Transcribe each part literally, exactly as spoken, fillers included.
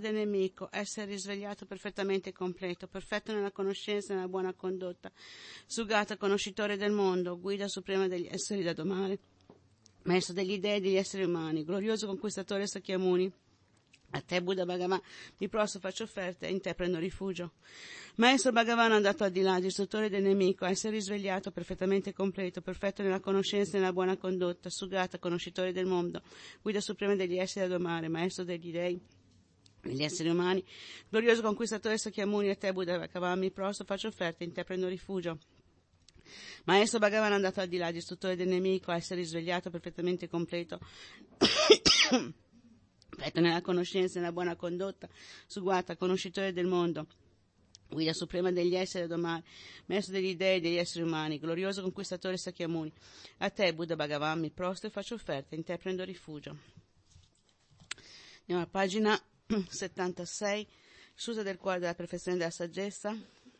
del nemico, essere risvegliato perfettamente completo, perfetto nella conoscenza e nella buona condotta, Sugata, conoscitore del mondo, guida suprema degli esseri da domare, maestro degli dei e degli esseri umani, glorioso conquistatore Sakyamuni. A te, Buddha Bhagavan, mi prostro, faccio offerte e in te prendo rifugio. Maestro Bhagavan, andato al di là, distruttore del nemico, essere risvegliato, perfettamente completo, perfetto nella conoscenza e nella buona condotta, Sugata, conoscitore del mondo, guida suprema degli esseri da domare, maestro degli dei, degli esseri umani, glorioso conquistatore Sakyamuni, a te, Buddha Bhagavan, mi prostro, faccio offerte e in te prendo rifugio. Maestro Bhagavan, andato al di là, distruttore del nemico, essere risvegliato, perfettamente completo, perfetto nella conoscenza e nella buona condotta, Sugata, conoscitore del mondo, guida suprema degli esseri da domare, maestro degli dei e degli esseri umani, glorioso conquistatore Sakyamuni. A te, Buddha Bhagavan, mi prostro e faccio offerte, in te prendo rifugio. Andiamo alla pagina settantasei, Susa del cuore della perfezione della saggezza.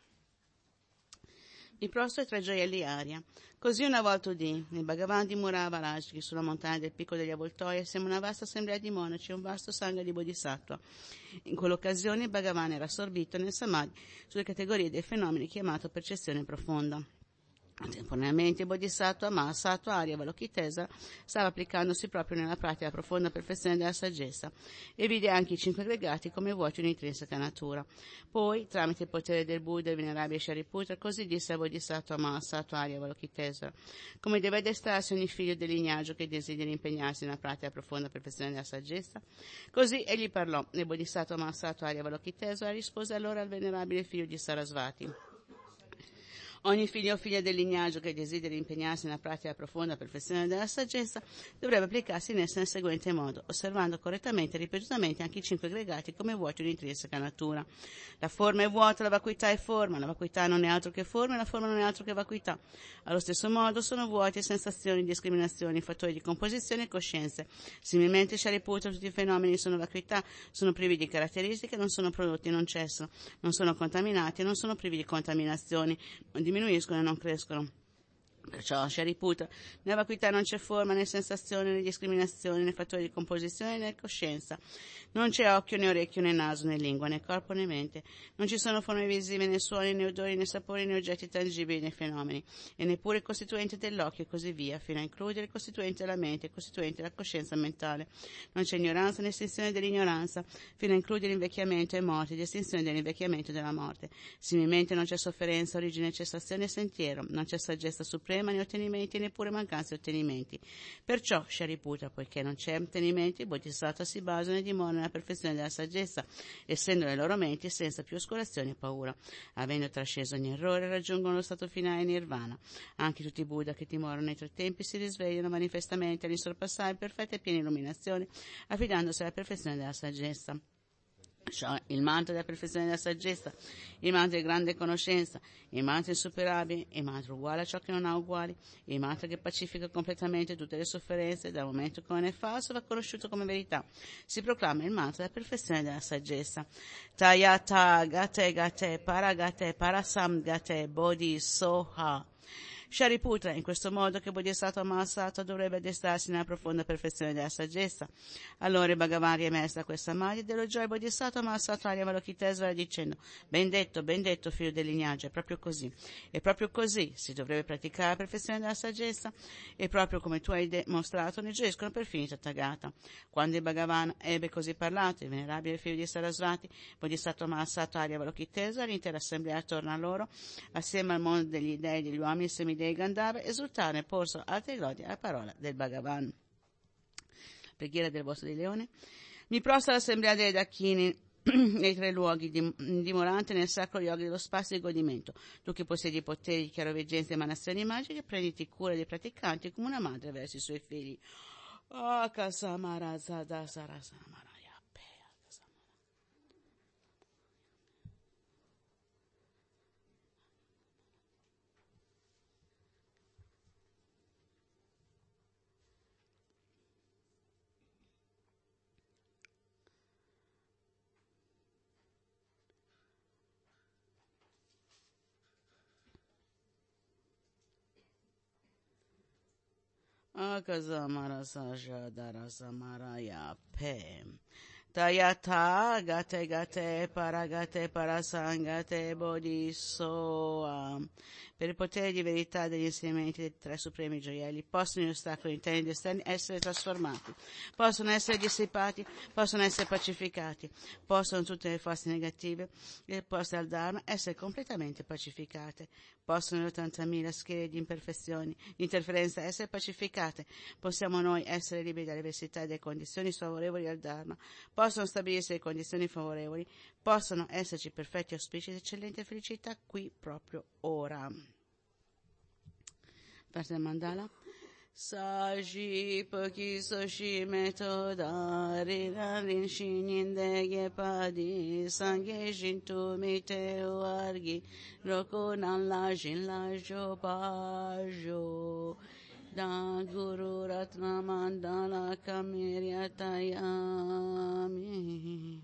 Mi prostro e tre gioielli aria. Così una volta udì, il Bhagavan dimorava a Rajgi, sulla montagna del picco degli avvoltoi, assieme a una vasta assemblea di monaci e un vasto sangha di bodhisattva. In quell'occasione il Bhagavan era assorbito nel samadhi sulle categorie dei fenomeni chiamato percezione profonda. Contemporaneamente il Bodhisattva Mahasattva Arya Avalokitesvara stava applicandosi proprio nella pratica profonda perfezione della saggezza e vide anche i cinque aggregati come vuoti un'intrinseca natura. Poi, tramite il potere del Buddha e venerabile Shariputra, così disse al Bodhisattva Mahasattva Arya Avalokitesvara: come deve addestrarsi ogni figlio del lignaggio che desideri impegnarsi nella pratica profonda perfezione della saggezza? Così egli parlò, e il Bodhisattva Mahasattva Arya Avalokitesvara rispose allora al venerabile figlio di Sarasvati: ogni figlio o figlia del lignaggio che desideri impegnarsi nella pratica profonda perfezione della saggezza dovrebbe applicarsi in essa nel seguente modo, osservando correttamente e ripetutamente anche i cinque aggregati come vuoti un'intrinseca natura. La forma è vuota, la vacuità è forma, la vacuità non è altro che forma e la forma non è altro che vacuità. Allo stesso modo sono vuoti sensazioni, discriminazioni, fattori di composizione e coscienze. Similmente Shariputra, tutti i fenomeni sono vacuità, sono privi di caratteristiche, non sono prodotti, non cessano, non sono contaminati e non sono privi di contaminazioni, non diminuiscono e non crescono. Perciò, Shariputra, nella vacuità non c'è forma, né sensazione, né discriminazione, né fattori di composizione, né coscienza. Non c'è occhio, né orecchio, né naso, né lingua, né corpo, né mente. Non ci sono forme visive, né suoni, né odori, né sapori, né oggetti tangibili, né fenomeni. E neppure il costituente dell'occhio e così via, fino a includere il costituente della mente, il costituente della coscienza mentale. Non c'è ignoranza né estinzione dell'ignoranza, fino a includere invecchiamento e morte, ed estinzione dell'invecchiamento e della morte. Similmente non c'è sofferenza, origine, cessazione e sentiero. Non c'è saggezza suprema, né ottenimenti, neppure mancanza di ottenimenti. Perciò, Shariputra, poiché non c'è ottenimenti, i Bodhisattva si basano e dimorano nella perfezione della saggezza, essendo le loro menti senza più oscurazione e paura. Avendo trasceso ogni errore, raggiungono lo stato finale nirvana. Anche tutti i Buddha che dimorano nei tre tempi si risvegliano manifestamente all'insorpassare in perfetta e piena illuminazione, affidandosi alla perfezione della saggezza. Cioè, il mantra della perfezione della saggezza, il mantra di grande conoscenza, il mantra insuperabile, il mantra uguale a ciò che non ha uguali, il mantra che pacifica completamente tutte le sofferenze, dal momento che non è falso va conosciuto come verità. Si proclama il mantra della perfezione della saggezza. Tayata gate gate paragate parasam gate bodhi soha. Shariputra, in questo modo che Bodhisattva Mahasattva dovrebbe addestrarsi nella profonda perfezione della saggezza. Allora il Bhagavan riemerse da questa maglia ed elogiò il Bodhisattva Mahasattva Arya Avalokitesvara dicendo: ben detto, ben detto figlio del lignaggio, è proprio così. E proprio così si dovrebbe praticare la perfezione della saggezza e proprio come tu hai dimostrato ne gioiscono perfino i Tathagata. Quando il Bhagavan ebbe così parlato, il venerabile figlio di Sarasvati, Bodhisattva Mahasattva Arya Avalokitesvara, l'intera assemblea attorno a loro, assieme al mondo degli dei, degli uomini e semidei Gandhara, esultarono e porsero alte lodi alla parola del Bhagavan. Preghiera del Bosco di Leone. Mi prostro all'assemblea dei Dakini nei tre luoghi, dimorante nel sacro yoga dello spazio e godimento. Tu che possiedi poteri di chiaroveggenza e emanazioni magiche, prenditi cura dei praticanti come una madre verso i suoi figli. Oh, Kasamaraza Sarasamara. Akasamara Saja Darasamaraya Pe Tayata gate gate paragate parasangate bodhisoa. Per il potere di verità degli insegnamenti dei tre supremi gioielli possono gli ostacoli interni ed esterni essere trasformati, possono essere dissipati, possono essere pacificati, possono tutte le forze negative poste al Dharma essere completamente pacificate, possono le ottantamila schede di imperfezioni, di interferenza essere pacificate, possiamo noi essere liberi dalle avversità e dalle condizioni sfavorevoli al Dharma, possono stabilirsi le condizioni favorevoli, possono esserci perfetti auspici ed eccellente felicità qui proprio ora. Parte del mandala. Saji paki soshi metoda rirarin shininde ge padi sangye shintu mite wargi roku nan la jin la jo pa jo da guru ratna mandala kamiryatayami.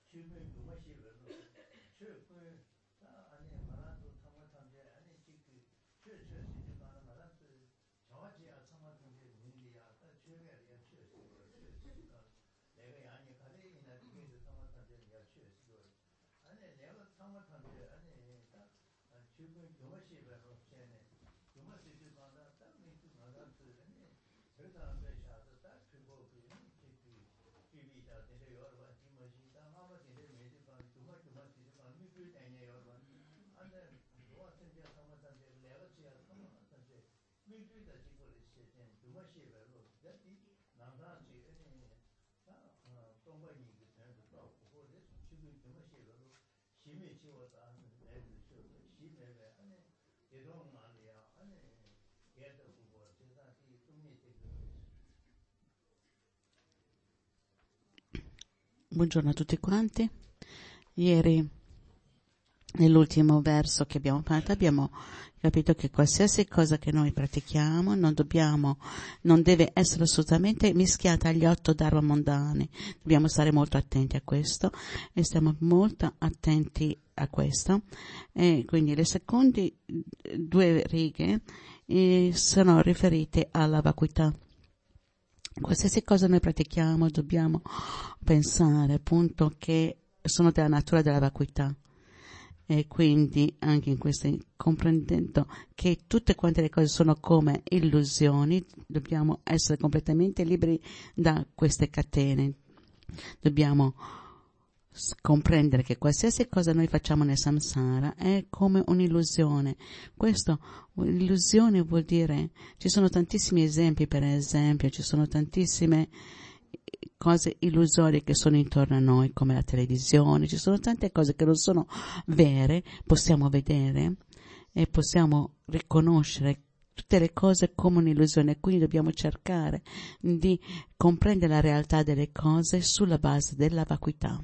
Buongiorno a tutti quanti. Ieri, nell'ultimo verso che abbiamo parlato, abbiamo capito che qualsiasi cosa che noi pratichiamo non dobbiamo, non deve essere assolutamente mischiata agli otto dharma mondani. Dobbiamo stare molto attenti a questo e stiamo molto attenti a questo. E quindi le seconde due righe eh, sono riferite alla vacuità. Qualsiasi cosa noi pratichiamo dobbiamo pensare appunto che sono della natura della vacuità. E quindi anche in questo, comprendendo che tutte quante le cose sono come illusioni, dobbiamo essere completamente liberi da queste catene. Dobbiamo comprendere che qualsiasi cosa noi facciamo nel samsara è come un'illusione. Questo, illusione vuol dire, ci sono tantissimi esempi, per esempio, ci sono tantissime cose illusorie che sono intorno a noi, come la televisione, ci sono tante cose che non sono vere, possiamo vedere e possiamo riconoscere tutte le cose come un'illusione, quindi dobbiamo cercare di comprendere la realtà delle cose sulla base della vacuità.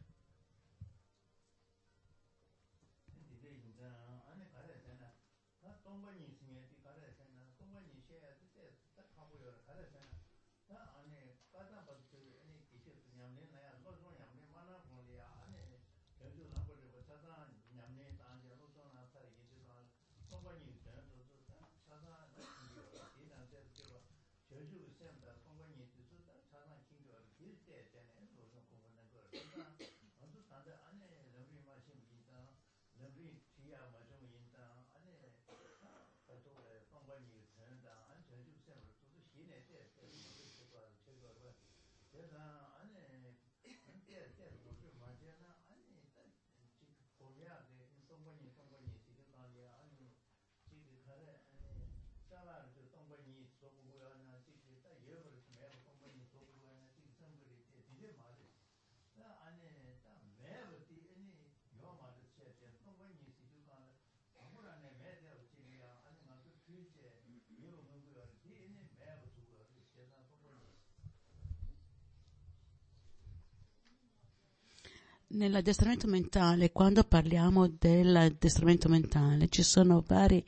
Nell'addestramento mentale, quando parliamo dell'addestramento mentale, ci sono vari,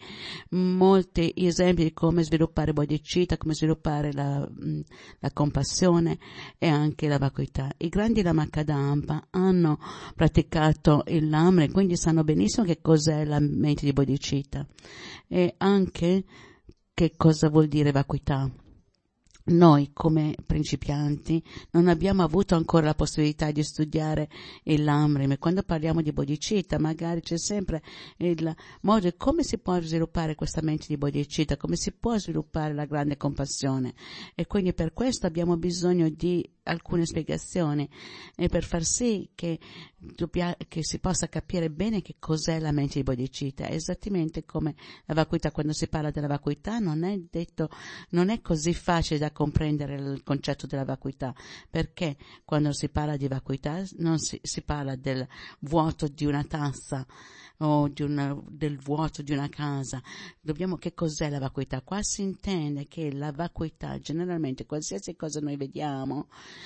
molti esempi di come sviluppare bodhicitta, come sviluppare la, la compassione e anche la vacuità. I grandi Lama Kadampa hanno praticato il Lamre, quindi sanno benissimo che cos'è la mente di bodhicitta e anche che cosa vuol dire vacuità. Noi come principianti non abbiamo avuto ancora la possibilità di studiare il Lamrim e quando parliamo di bodhicitta magari c'è sempre il modo di come si può sviluppare questa mente di bodhicitta, come si può sviluppare la grande compassione e quindi per questo abbiamo bisogno di alcune spiegazioni e per far sì che, che si possa capire bene che cos'è la mente di bodhicitta. Esattamente come la vacuità, quando si parla della vacuità non è detto, non è così facile da comprendere il concetto della vacuità, perché quando si parla di vacuità non si, si parla del vuoto di una tazza o di una, del vuoto di una casa. Dobbiamo, che cos'è la vacuità? Qua si intende che la vacuità, generalmente qualsiasi cosa noi vediamo,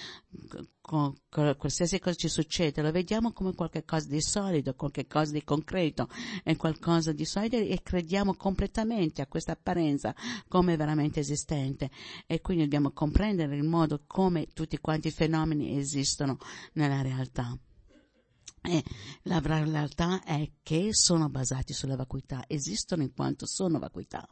con, con, qualsiasi cosa ci succede, lo vediamo come qualche cosa di solido, qualche cosa di concreto, è qualcosa di solido e crediamo completamente a questa apparenza come veramente esistente e quindi dobbiamo comprendere il modo come tutti quanti i fenomeni esistono nella realtà. E la realtà è che sono basati sulla vacuità, esistono in quanto sono vacuità.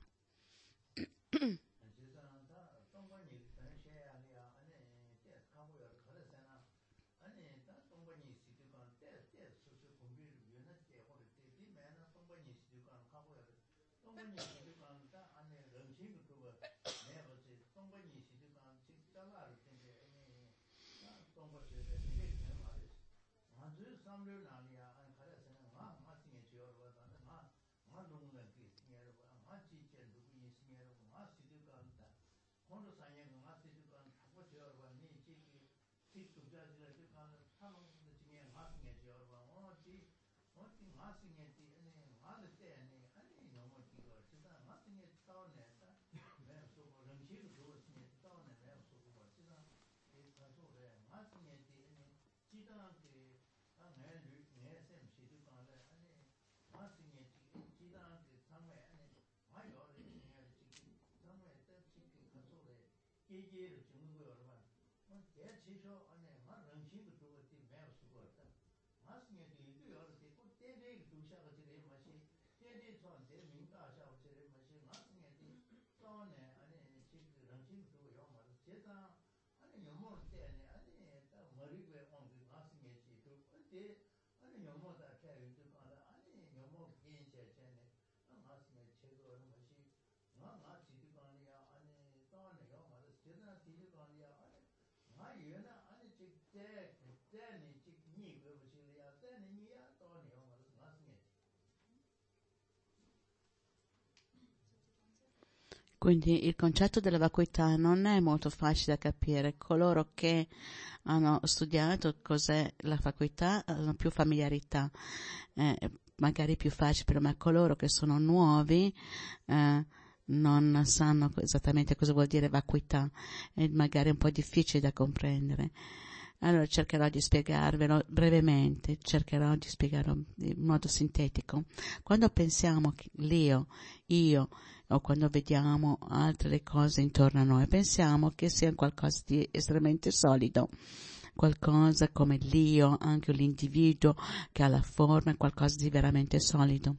Quindi il concetto della vacuità non è molto facile da capire. Coloro che hanno studiato cos'è la vacuità hanno più familiarità, eh, magari più facile, ma coloro che sono nuovi eh, non sanno esattamente cosa vuol dire vacuità, è magari un po' difficile da comprendere. Allora cercherò di spiegarvelo brevemente, cercherò di spiegarlo in modo sintetico. Quando pensiamo che l'io, io, o quando vediamo altre cose intorno a noi, pensiamo che sia qualcosa di estremamente solido, qualcosa come l'io, anche l'individuo che ha la forma, è qualcosa di veramente solido.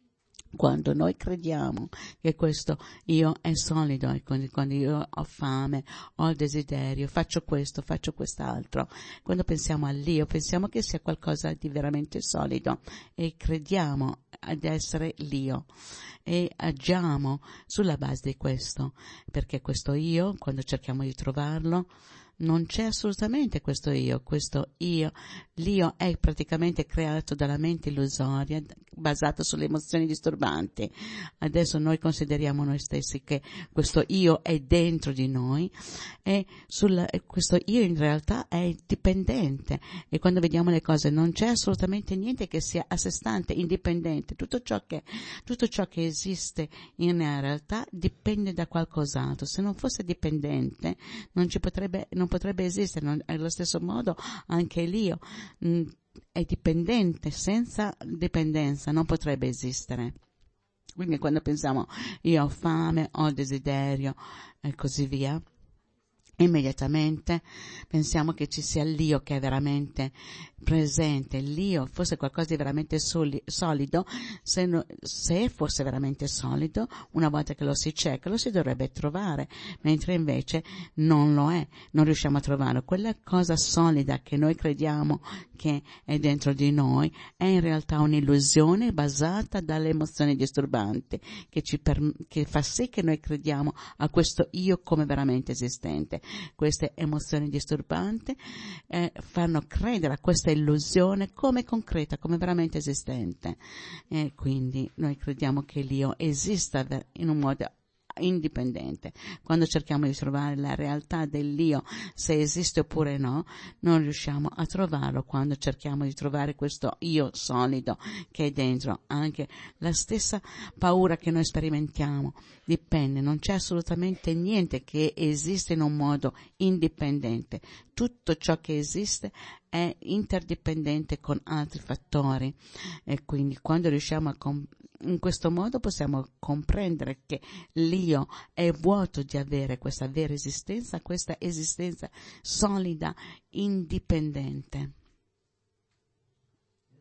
Quando noi crediamo che questo io è solido, e quindi quando io ho fame, ho il desiderio, faccio questo, faccio quest'altro, quando pensiamo all'io pensiamo che sia qualcosa di veramente solido e crediamo ad essere l'io e agiamo sulla base di questo, perché questo io, quando cerchiamo di trovarlo, non c'è assolutamente questo io, questo io, l'io è praticamente creato dalla mente illusoria basato sulle emozioni disturbanti. Adesso noi consideriamo noi stessi che questo io è dentro di noi e sul, questo io in realtà è dipendente, e quando vediamo le cose non c'è assolutamente niente che sia a sé stante, indipendente. Tutto ciò che, tutto ciò che esiste in realtà dipende da qualcos'altro. Se non fosse dipendente non ci potrebbe, non potrebbe esistere. Non, allo stesso modo anche l'io mh, è dipendente, senza dipendenza non potrebbe esistere. Quindi quando pensiamo io ho fame, ho desiderio e così via, immediatamente pensiamo che ci sia l'io che è veramente presente. L'io fosse qualcosa di veramente soli, solido, se, no, se fosse veramente solido, una volta che lo si cerca lo si dovrebbe trovare, mentre invece non lo è, non riusciamo a trovarlo. Quella cosa solida che noi crediamo che è dentro di noi è in realtà un'illusione basata dalle emozioni disturbanti che ci per, che fa sì che noi crediamo a questo io come veramente esistente. Queste emozioni disturbanti eh, fanno credere a questa illusione come concreta, come veramente esistente, e quindi noi crediamo che l'io esista in un modo indipendente. Quando cerchiamo di trovare la realtà dell'io, se esiste oppure no, non riusciamo a trovarlo. Quando cerchiamo di trovare questo io solido che è dentro, anche la stessa paura che noi sperimentiamo dipende, non c'è assolutamente niente che esiste in un modo indipendente. Tutto ciò che esiste è interdipendente con altri fattori, e quindi quando riusciamo a comp- in questo modo possiamo comprendere che l'io è vuoto di avere questa vera esistenza, questa esistenza solida, indipendente.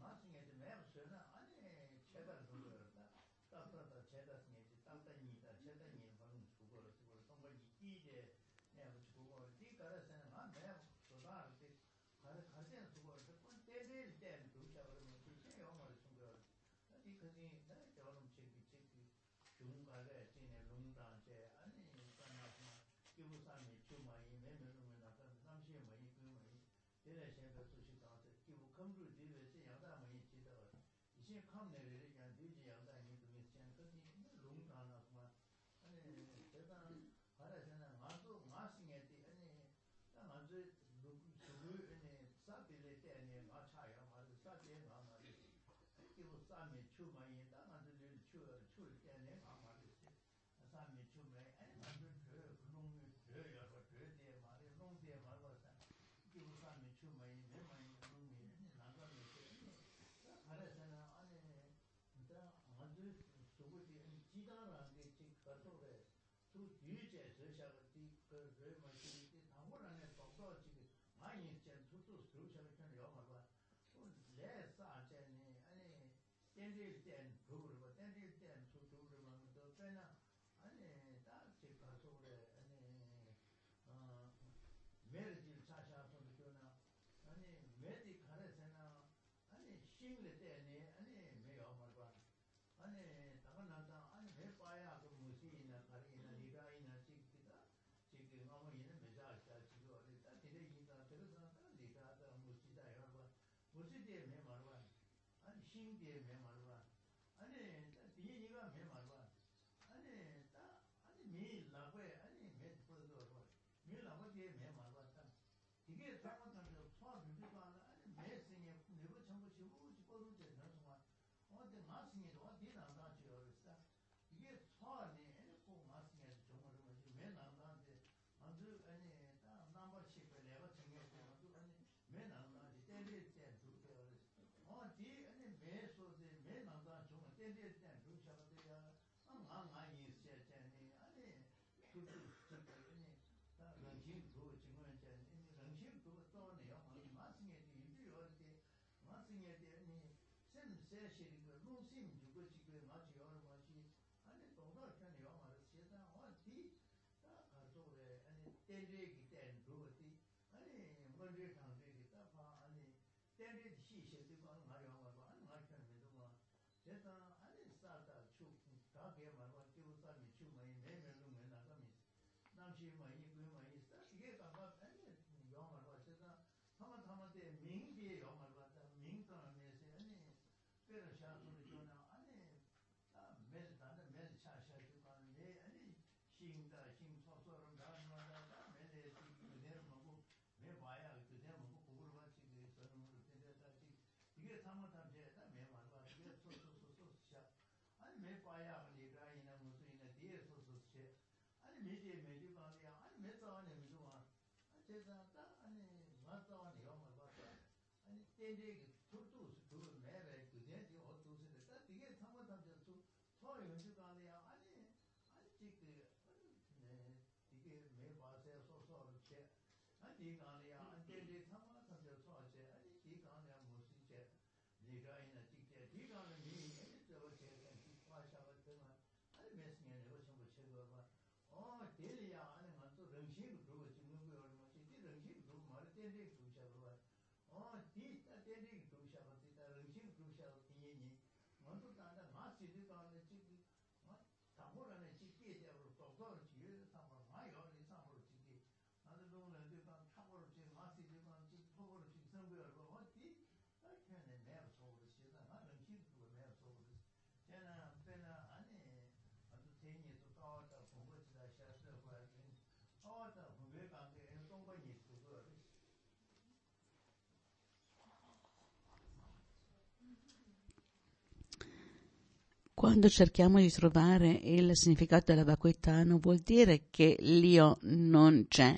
Quando cerchiamo di trovare il significato della vacuità non vuol dire che l'io non c'è.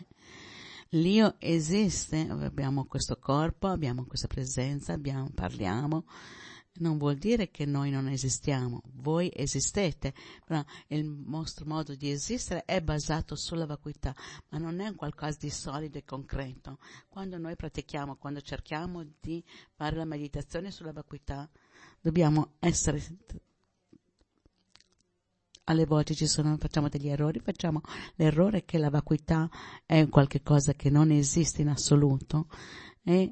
L'io esiste, abbiamo questo corpo, abbiamo questa presenza, abbiamo, parliamo, non vuol dire che noi non esistiamo, voi esistete, però il nostro modo di esistere è basato sulla vacuità, ma non è un qualcosa di solido e concreto. Quando noi pratichiamo, quando cerchiamo di fare la meditazione sulla vacuità, dobbiamo essere, alle volte ci sono, facciamo degli errori, facciamo l'errore che la vacuità è qualche cosa che non esiste in assoluto, e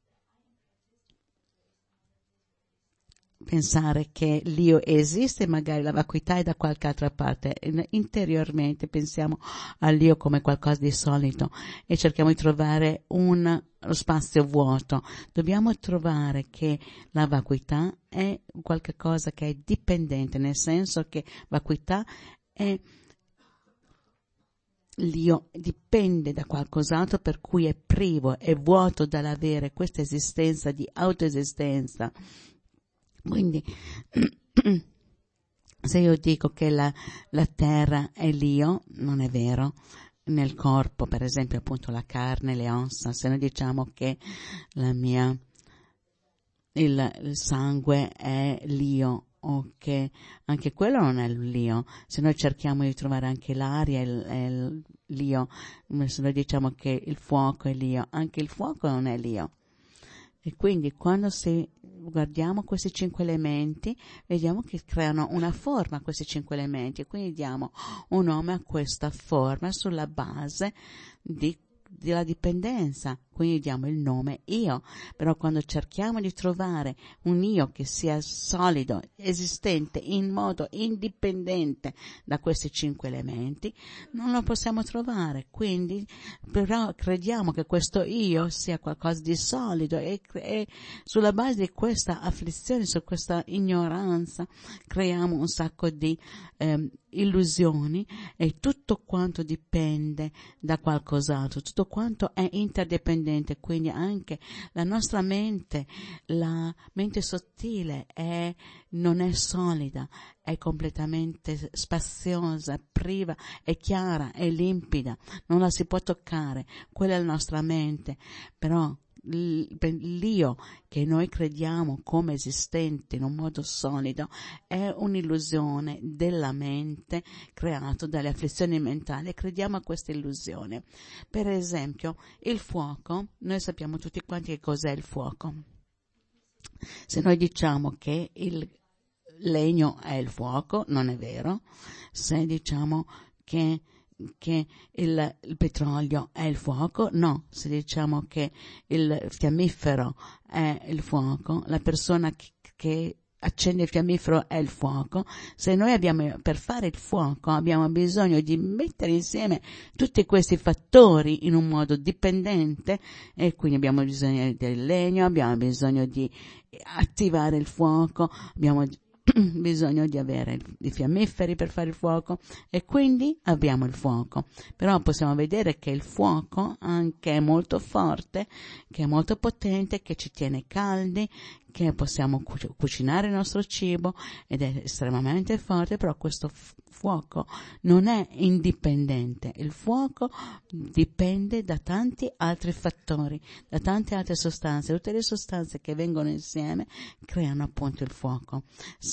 pensare che l'io esiste, magari la vacuità è da qualche altra parte. Interiormente pensiamo all'io come qualcosa di solido e cerchiamo di trovare un lo spazio vuoto. Dobbiamo trovare che la vacuità è qualche cosa che è dipendente, nel senso che vacuità è l'io dipende da qualcos'altro, per cui è privo, è vuoto dall'avere questa esistenza di autoesistenza. Quindi se io dico che la, la terra è l'io, non è vero. Nel corpo, per esempio, appunto la carne, le ossa, se noi diciamo che la mia il, il sangue è l'io, o che anche quello non è l'io. Se noi cerchiamo di trovare anche l'aria è l'io, se noi diciamo che il fuoco è l'io, anche il fuoco non è l'io. E quindi quando si guardiamo questi cinque elementi, vediamo che creano una forma questi cinque elementi, e quindi diamo un nome a questa forma sulla base di della dipendenza, quindi diamo il nome io. Però quando cerchiamo di trovare un io che sia solido, esistente in modo indipendente da questi cinque elementi, non lo possiamo trovare. Quindi però crediamo che questo io sia qualcosa di solido, e, e sulla base di questa afflizione, su questa ignoranza, creiamo un sacco di ehm, illusioni, e tutto quanto dipende da qualcos'altro, tutto quanto è interdipendente. Quindi anche la nostra mente, la mente sottile è, non è solida, è completamente spaziosa, priva, è chiara, è limpida, non la si può toccare. Quella è la nostra mente. Però l'io che noi crediamo come esistente in un modo solido è un'illusione della mente, creato dalle afflizioni mentali. Crediamo a questa illusione. Per esempio il fuoco, noi sappiamo tutti quanti che cos'è il fuoco. Se noi diciamo che il legno è il fuoco, non è vero. Se diciamo che che il, il petrolio è il fuoco, no. Se diciamo che il fiammifero è il fuoco, la persona che, che accende il fiammifero è il fuoco. Se noi abbiamo, per fare il fuoco, abbiamo bisogno di mettere insieme tutti questi fattori in un modo dipendente, e quindi abbiamo bisogno del legno, abbiamo bisogno di attivare il fuoco, abbiamo bisogno di avere i fiammiferi per fare il fuoco, e quindi abbiamo il fuoco. Però possiamo vedere che il fuoco anche è molto forte, che è molto potente, che ci tiene caldi, che possiamo cu- cucinare il nostro cibo, ed è estremamente forte. Però questo f- fuoco non è indipendente. Il fuoco dipende da tanti altri fattori, da tante altre sostanze. Tutte le sostanze che vengono insieme creano appunto il fuoco.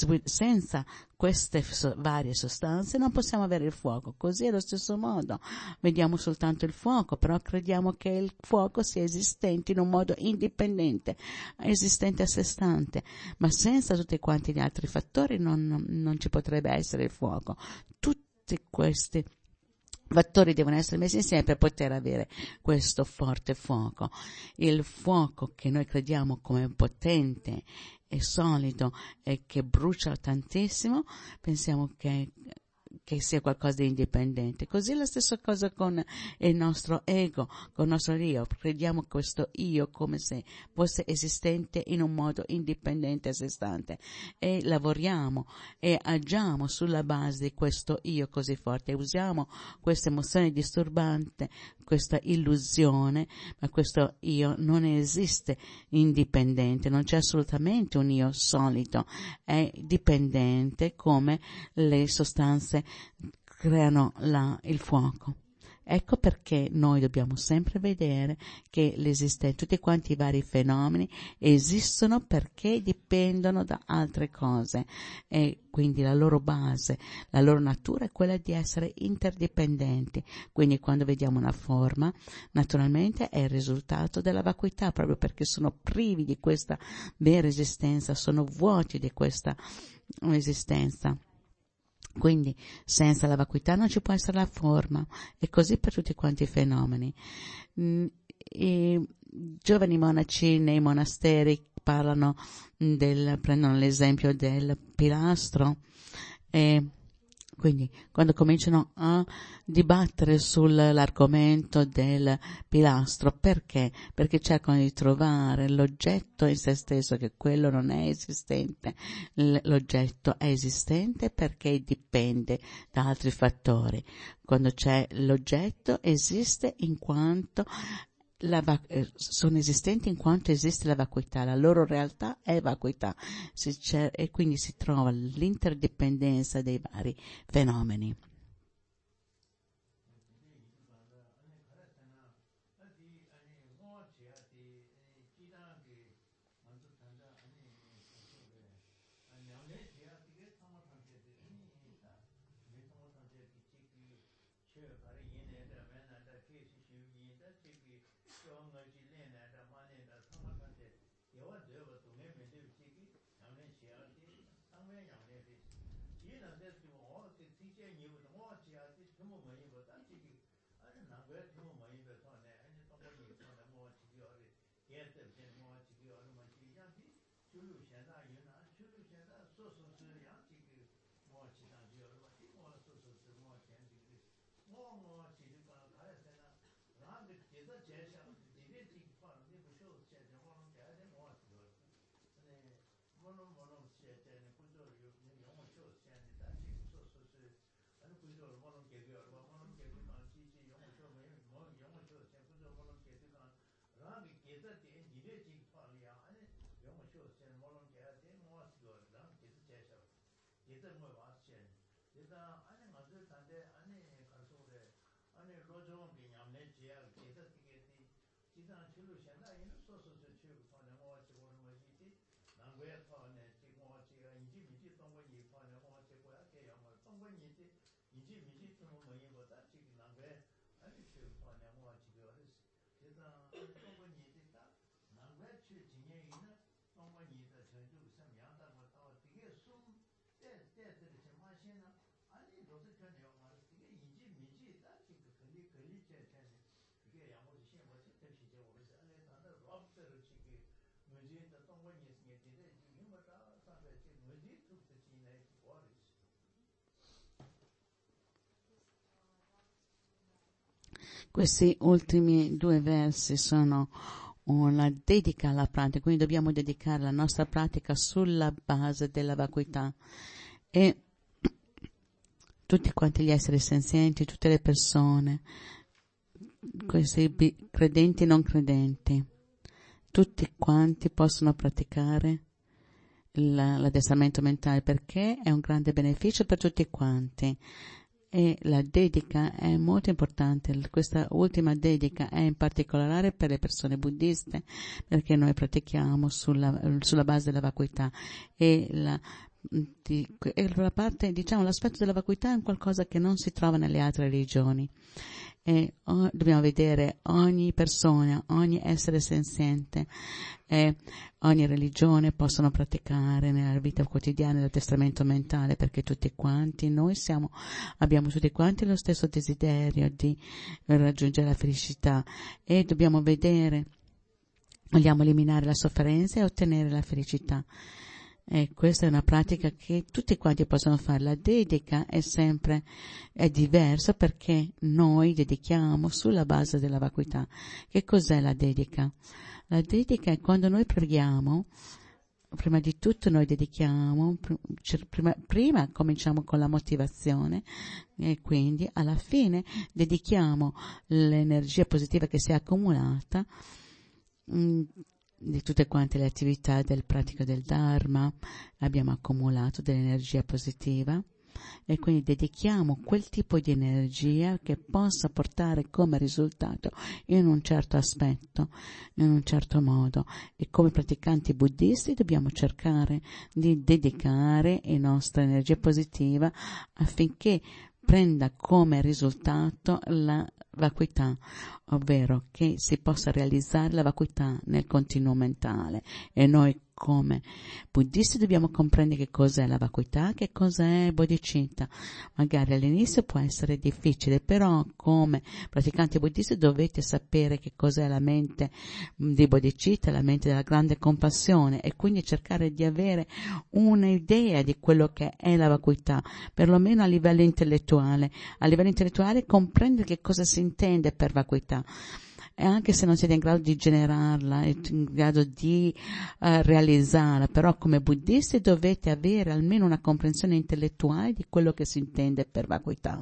Senza queste so- varie sostanze non possiamo avere il fuoco. Così allo stesso modo vediamo soltanto il fuoco, però crediamo che il fuoco sia esistente in un modo indipendente, esistente a sé stante, ma senza tutti quanti gli altri fattori non, non ci potrebbe essere il fuoco. Tutti questi fattori devono essere messi insieme per poter avere questo forte fuoco. Il fuoco che noi crediamo come potente e solido e che brucia tantissimo, pensiamo che che sia qualcosa di indipendente. Così la stessa cosa con il nostro ego, con il nostro io. Crediamo questo io come se fosse esistente in un modo indipendente a sé stante, e lavoriamo e agiamo sulla base di questo io così forte, e usiamo questa emozione disturbante, questa illusione, ma questo io non esiste indipendente, non c'è assolutamente un io solido, è dipendente come le sostanze creano la, il fuoco. Ecco perché noi dobbiamo sempre vedere che l'esiste, tutti quanti i vari fenomeni esistono perché dipendono da altre cose, e quindi la loro base, la loro natura è quella di essere interdipendenti. Quindi quando vediamo una forma, naturalmente è il risultato della vacuità, proprio perché sono privi di questa vera esistenza, sono vuoti di questa esistenza. Quindi senza la vacuità non ci può essere la forma, e così per tutti quanti i fenomeni. I giovani monaci nei monasteri parlano del, prendono l'esempio del pilastro, e quindi quando cominciano a dibattere sull'argomento del pilastro, perché? Perché cercano di trovare l'oggetto in se stesso, che quello non è esistente. L'oggetto è esistente perché dipende da altri fattori. Quando c'è l'oggetto esiste in quanto La vac- sono esistenti in quanto esiste la vacuità, la loro realtà è vacuità, si c'è, e quindi si trova l'interdipendenza dei vari fenomeni. Questi ultimi due versi sono una dedica alla pratica, quindi dobbiamo dedicare la nostra pratica sulla base della vacuità, e tutti quanti gli esseri senzienti, tutte le persone, questi credenti e non credenti, tutti quanti possono praticare l'addestramento mentale, perché è un grande beneficio per tutti quanti. E la dedica è molto importante, questa ultima dedica è in particolare per le persone buddiste, perché noi pratichiamo sulla, sulla base della vacuità, e la, di, e la parte, diciamo, l'aspetto della vacuità è un qualcosa che non si trova nelle altre religioni, e oh, dobbiamo vedere ogni persona, ogni essere senziente e ogni religione possono praticare nella vita quotidiana l'addestramento mentale, perché tutti quanti noi siamo, abbiamo tutti quanti lo stesso desiderio di raggiungere la felicità, e dobbiamo vedere, vogliamo eliminare la sofferenza e ottenere la felicità. E questa è una pratica che tutti quanti possono fare. La dedica è sempre è diversa, perché noi dedichiamo sulla base della vacuità. Che cos'è la dedica? La dedica è quando noi preghiamo. Prima di tutto noi dedichiamo, prima, prima cominciamo con la motivazione, e quindi alla fine dedichiamo l'energia positiva che si è accumulata mh, di tutte quante le attività del pratico del Dharma. Abbiamo accumulato dell'energia positiva, e quindi dedichiamo quel tipo di energia che possa portare come risultato in un certo aspetto, in un certo modo. E come praticanti buddisti dobbiamo cercare di dedicare la nostra energia positiva affinché prenda come risultato la vacuità, ovvero che si possa realizzare la vacuità nel continuo mentale. E noi come buddisti dobbiamo comprendere che cos'è la vacuità, che cos'è bodhicitta. Magari all'inizio può essere difficile, però come praticanti buddisti dovete sapere che cos'è la mente di bodhicitta, la mente della grande compassione, e quindi cercare di avere un'idea di quello che è la vacuità, perlomeno a livello intellettuale. A livello intellettuale comprendere che cosa si intende per vacuità. E anche se non siete in grado di generarla, in grado di uh, realizzarla, però come buddisti dovete avere almeno una comprensione intellettuale di quello che si intende per vacuità.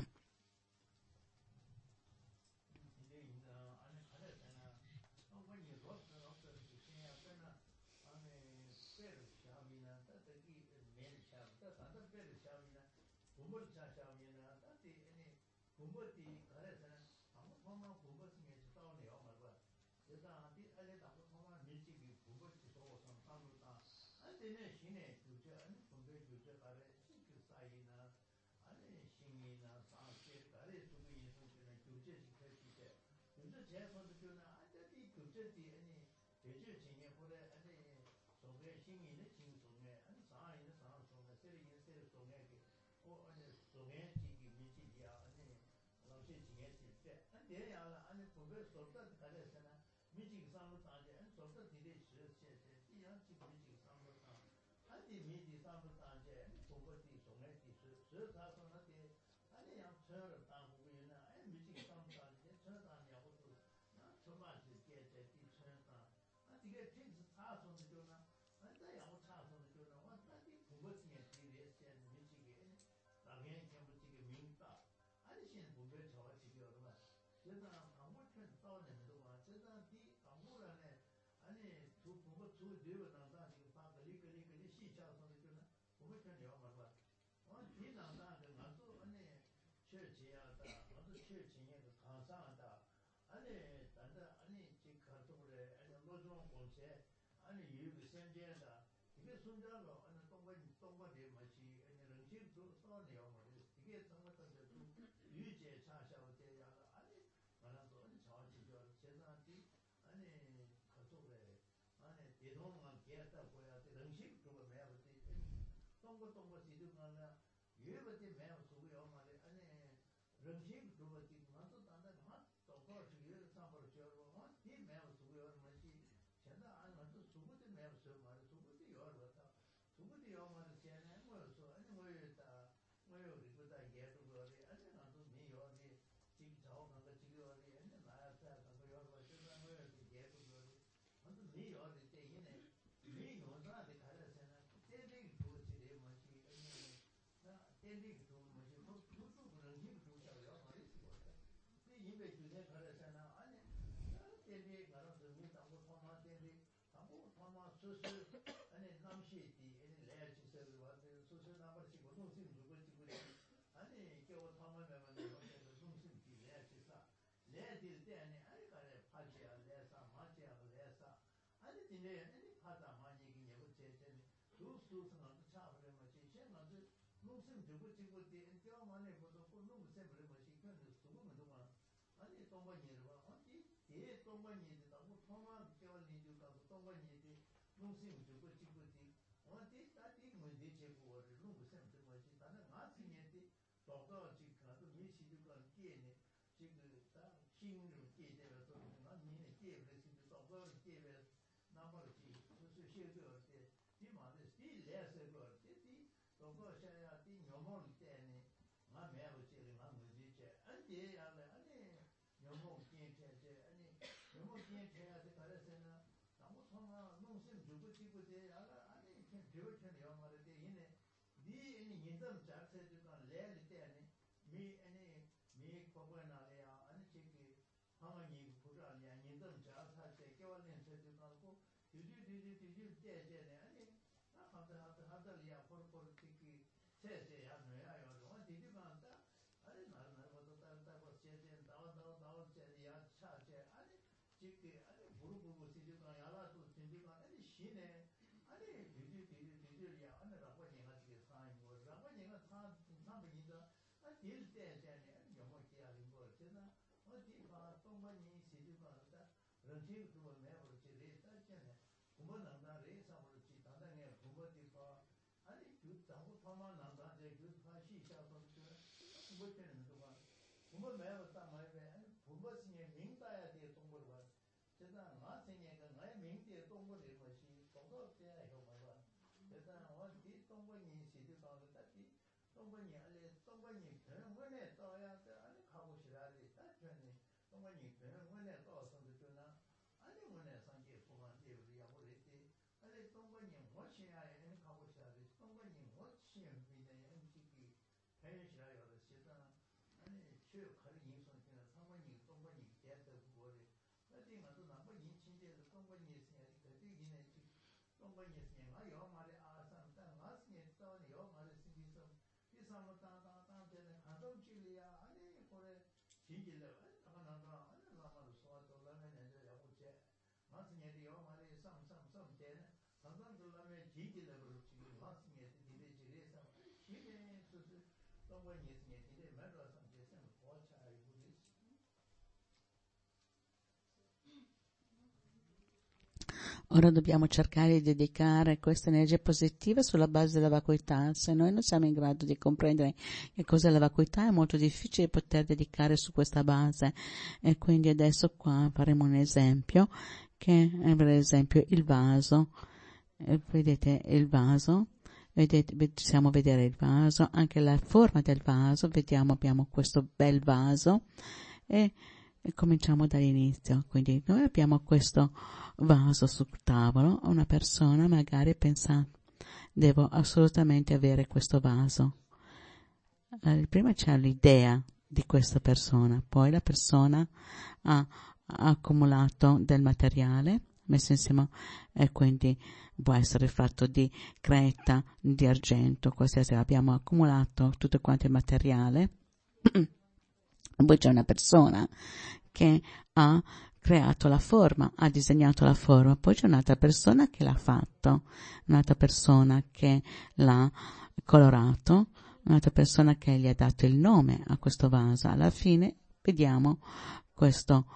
Ora dobbiamo cercare di dedicare questa energia positiva sulla base della vacuità. Se noi non siamo in grado di comprendere che cos'è la vacuità, è molto difficile poter dedicare su questa base. E quindi adesso qua faremo un esempio, che è per esempio il vaso. E vedete il vaso? Vedete, possiamo vedere il vaso, anche la forma del vaso. Vediamo, abbiamo questo bel vaso e E cominciamo dall'inizio. Quindi noi abbiamo questo vaso sul tavolo, una persona magari pensa, devo assolutamente avere questo vaso. Eh, prima c'è l'idea di questa persona, poi la persona ha, ha accumulato del materiale, messo insieme, e quindi può essere fatto di creta, di argento, qualsiasi, abbiamo accumulato tutto quanto il materiale. Poi c'è una persona che ha creato la forma, ha disegnato la forma, poi c'è un'altra persona che l'ha fatto, un'altra persona che l'ha colorato, un'altra persona che gli ha dato il nome a questo vaso. Alla fine vediamo questo,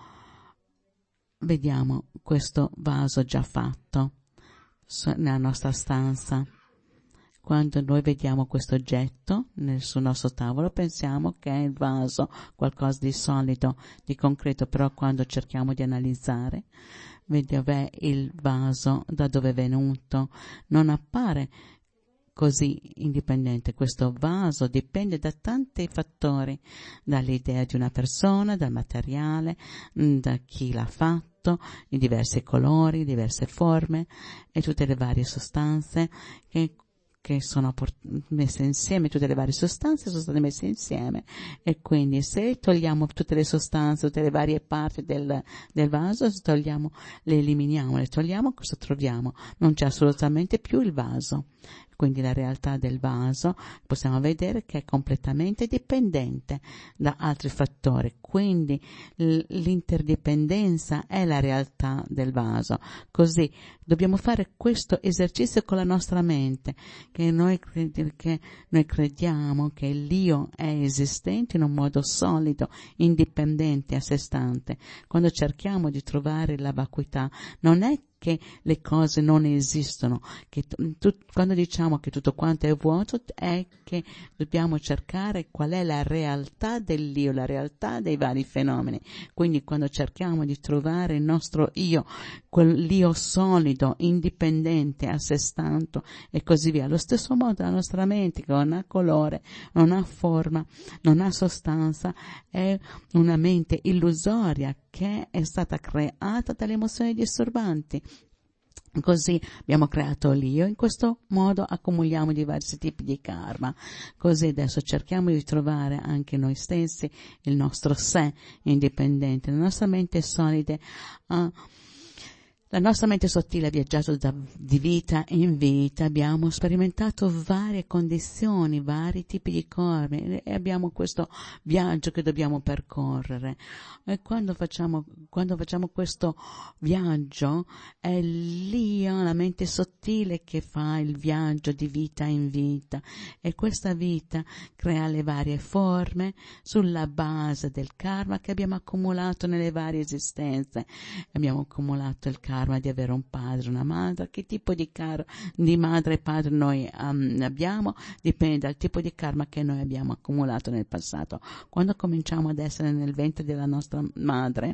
vediamo questo vaso già fatto nella nostra stanza. Quando noi vediamo questo oggetto nel, sul nostro tavolo, pensiamo che è il vaso, qualcosa di solido, di concreto, però quando cerchiamo di analizzare, vediamo il vaso, da dove è venuto, non appare così indipendente. Questo vaso dipende da tanti fattori, dall'idea di una persona, dal materiale, da chi l'ha fatto, i diversi colori, diverse forme e tutte le varie sostanze che che sono messe insieme, tutte le varie sostanze sono state messe insieme, e quindi se togliamo tutte le sostanze, tutte le varie parti del, del vaso, se togliamo, le eliminiamo, le togliamo, cosa troviamo? Non c'è assolutamente più il vaso. Quindi la realtà del vaso possiamo vedere che è completamente dipendente da altri fattori, quindi l'interdipendenza è la realtà del vaso. Così dobbiamo fare questo esercizio con la nostra mente, che noi, che noi crediamo che l'io è esistente in un modo solido, indipendente, a sé stante. Quando cerchiamo di trovare la vacuità, non è che le cose non esistono, che tu, quando diciamo che tutto quanto è vuoto è che dobbiamo cercare qual è la realtà dell'io, la realtà dei vari fenomeni. Quindi quando cerchiamo di trovare il nostro io, quell'io solido, indipendente, a sé stante e così via, allo stesso modo la nostra mente, che non ha colore, non ha forma, non ha sostanza, è una mente illusoria che è stata creata dalle emozioni disturbanti. Così abbiamo creato l'io, in questo modo accumuliamo diversi tipi di karma. Così adesso cerchiamo di trovare anche noi stessi il nostro sé indipendente. La nostra mente solida ha, La nostra mente sottile ha viaggiato da, di vita in vita, abbiamo sperimentato varie condizioni, vari tipi di corpi e abbiamo questo viaggio che dobbiamo percorrere. E quando facciamo, quando facciamo questo viaggio è l'io, la mente sottile, che fa il viaggio di vita in vita, e questa vita crea le varie forme sulla base del karma che abbiamo accumulato nelle varie esistenze. Abbiamo accumulato il karma di avere un padre, una madre. Che tipo di, car- di madre e padre noi um, abbiamo dipende dal tipo di karma che noi abbiamo accumulato nel passato. Quando cominciamo ad essere nel ventre della nostra madre,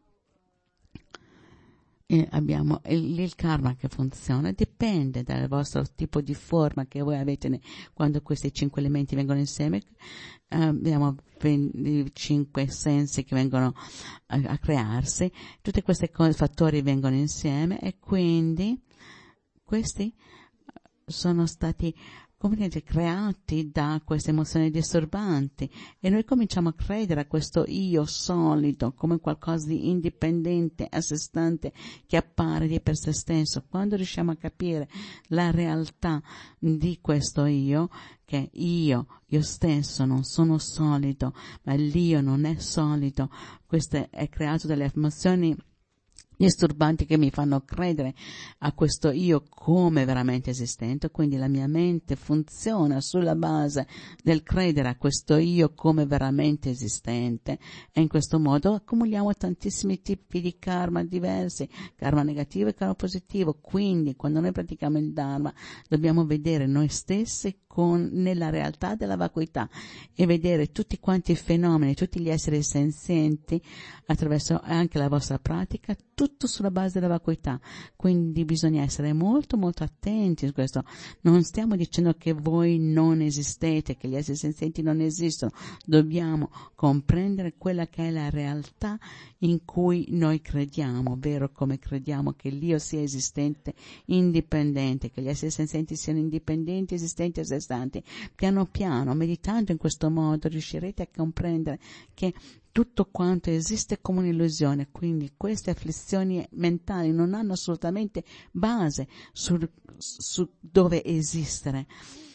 e abbiamo il, il karma che funziona, dipende dal vostro tipo di forma che voi avete ne, quando questi cinque elementi vengono insieme. Uh, abbiamo i cinque sensi che vengono a, a crearsi, tutti questi fattori vengono insieme e quindi questi sono stati completamente creati da queste emozioni disturbanti e noi cominciamo a credere a questo io solido come qualcosa di indipendente, a sé stante, che appare di per sé stesso. Quando riusciamo a capire la realtà di questo io, che io, io stesso non sono solido, ma l'io non è solido, questo è creato dalle emozioni disturbanti che mi fanno credere a questo io come veramente esistente, quindi la mia mente funziona sulla base del credere a questo io come veramente esistente e in questo modo accumuliamo tantissimi tipi di karma diversi, karma negativo e karma positivo. Quindi quando noi pratichiamo il Dharma dobbiamo vedere noi stessi con, nella realtà della vacuità e vedere tutti quanti i fenomeni, tutti gli esseri senzienti attraverso anche la vostra pratica, tutto sulla base della vacuità. Quindi bisogna essere molto molto attenti su questo. Non stiamo dicendo che voi non esistete, che gli esseri senzienti non esistono. Dobbiamo comprendere quella che è la realtà in cui noi crediamo, ovvero come crediamo che l'io sia esistente, indipendente, che gli esseri senzienti siano indipendenti, esistenti e sé stanti. Piano piano, meditando in questo modo, riuscirete a comprendere che tutto quanto esiste come un'illusione, quindi queste afflizioni mentali non hanno assolutamente base su, su dove esistere.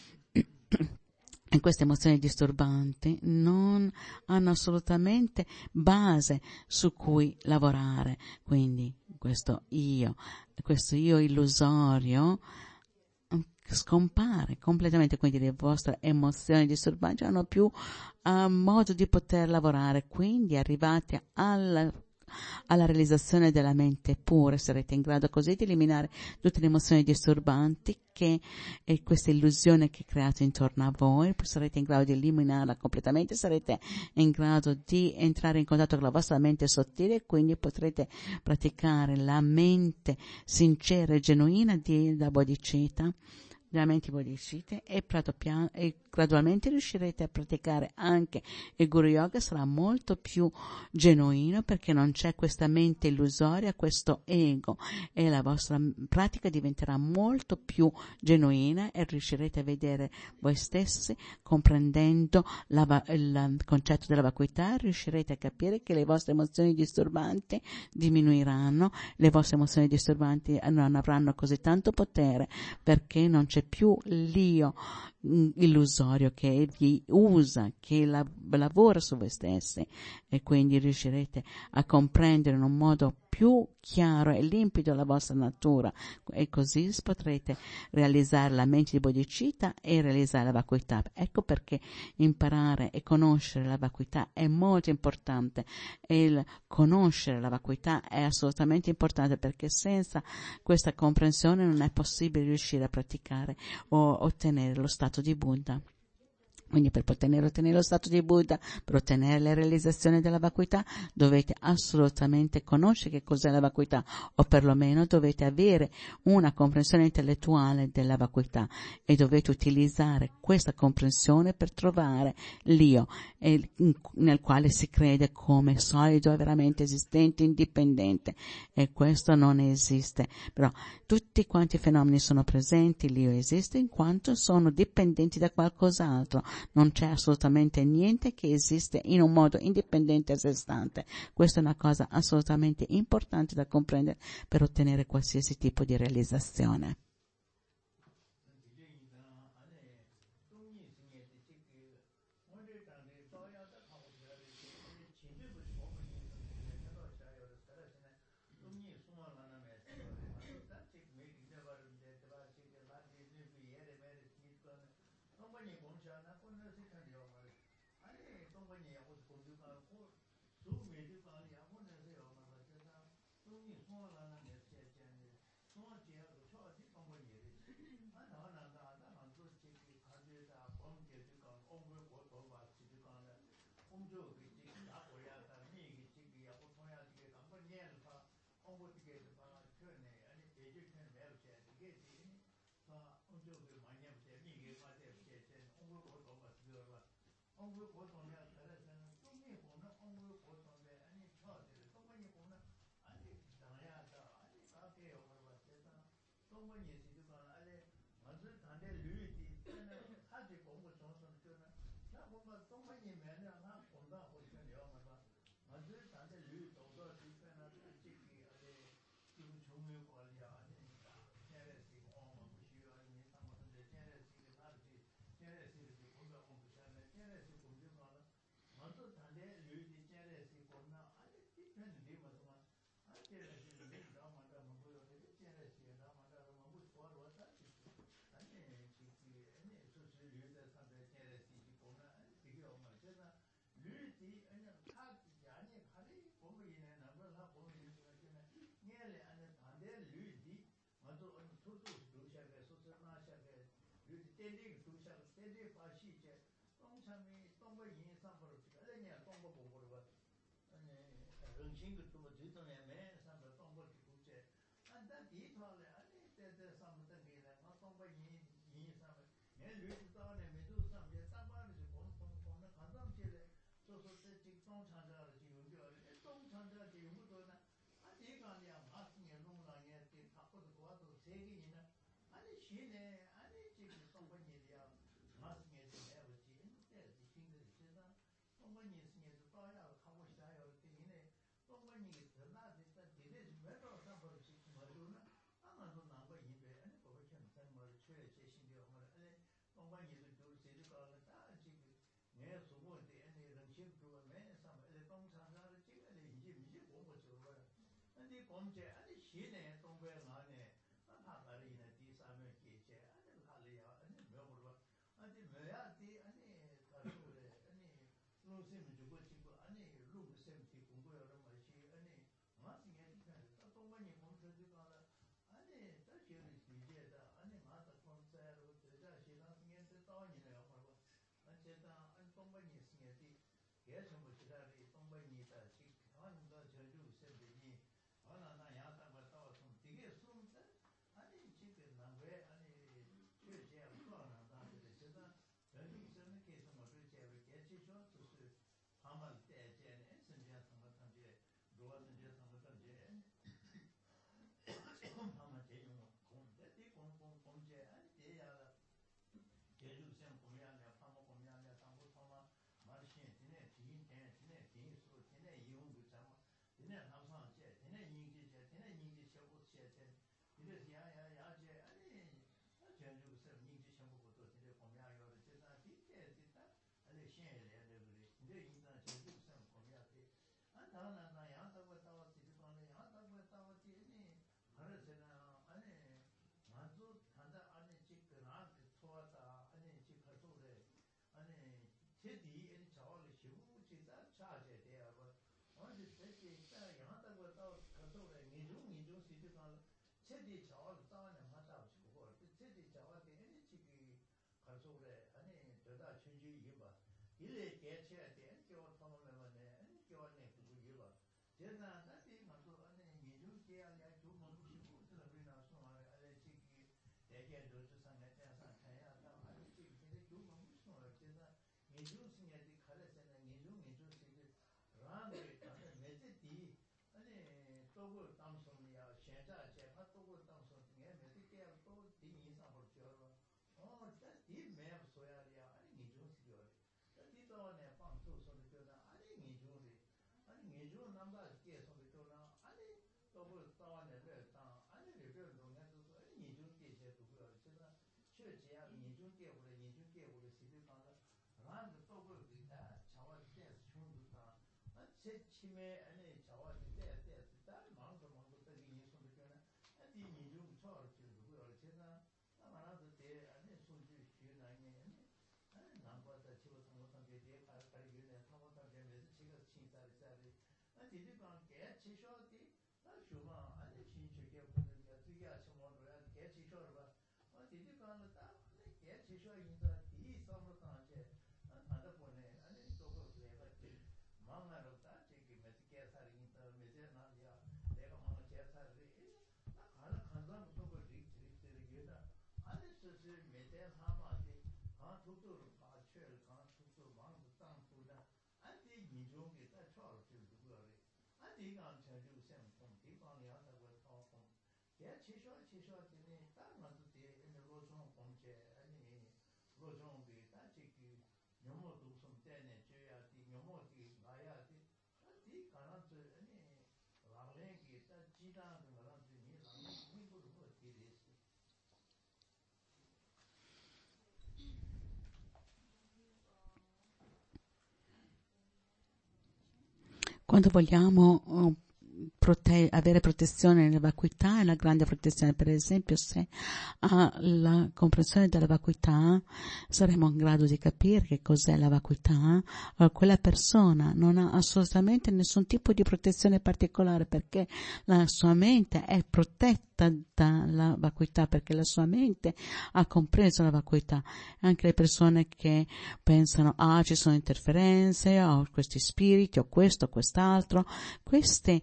E queste emozioni disturbanti non hanno assolutamente base su cui lavorare. Quindi questo io, questo io illusorio scompare completamente, quindi le vostre emozioni disturbanti hanno più uh, modo di poter lavorare, quindi arrivate alla alla realizzazione della mente pura sarete in grado così di eliminare tutte le emozioni disturbanti che è questa illusione che create intorno a voi, sarete in grado di eliminarla completamente, sarete in grado di entrare in contatto con la vostra mente sottile e quindi potrete praticare la mente sincera e genuina di da bodhicitta, della mente bodhicitta, e, piano, e gradualmente riuscirete a praticare anche il Guru Yoga. Sarà molto più genuino perché non c'è questa mente illusoria, questo ego, e la vostra pratica diventerà molto più genuina e riuscirete a vedere voi stessi comprendendo la, il concetto della vacuità. Riuscirete a capire che le vostre emozioni disturbanti diminuiranno, le vostre emozioni disturbanti non avranno così tanto potere perché non c'è più l'io illusorio che vi usa, che la, lavora su voi stessi, e quindi riuscirete a comprendere in un modo più chiaro e limpido la vostra natura e così potrete realizzare la mente di bodhicitta e realizzare la vacuità. Ecco perché imparare e conoscere la vacuità è molto importante, e il conoscere la vacuità è assolutamente importante perché senza questa comprensione non è possibile riuscire a praticare o ottenere lo stato di Buddha. Quindi per poter ottenere lo stato di Buddha, per ottenere la realizzazione della vacuità, dovete assolutamente conoscere che cos'è la vacuità, o perlomeno dovete avere una comprensione intellettuale della vacuità e dovete utilizzare questa comprensione per trovare l'io, nel quale si crede come solido e veramente esistente, indipendente, e questo non esiste. Però tutti quanti i fenomeni sono presenti, l'io esiste in quanto sono dipendenti da qualcos'altro. non c'è assolutamente niente che esiste in un modo indipendente a sé stante. Questa è una cosa assolutamente importante da comprendere per ottenere qualsiasi tipo di realizzazione. Quando vogliamo uh, prote- avere protezione nella vacuità è una grande protezione. Per esempio, se ha la comprensione della vacuità saremo in grado di capire che cos'è la vacuità. Allora, quella persona non ha assolutamente nessun tipo di protezione particolare, perché la sua mente è protetta dalla vacuità, perché la sua mente ha compreso la vacuità. Anche le persone che pensano ah ci sono interferenze, ho questi spiriti, ho questo, quest'altro, queste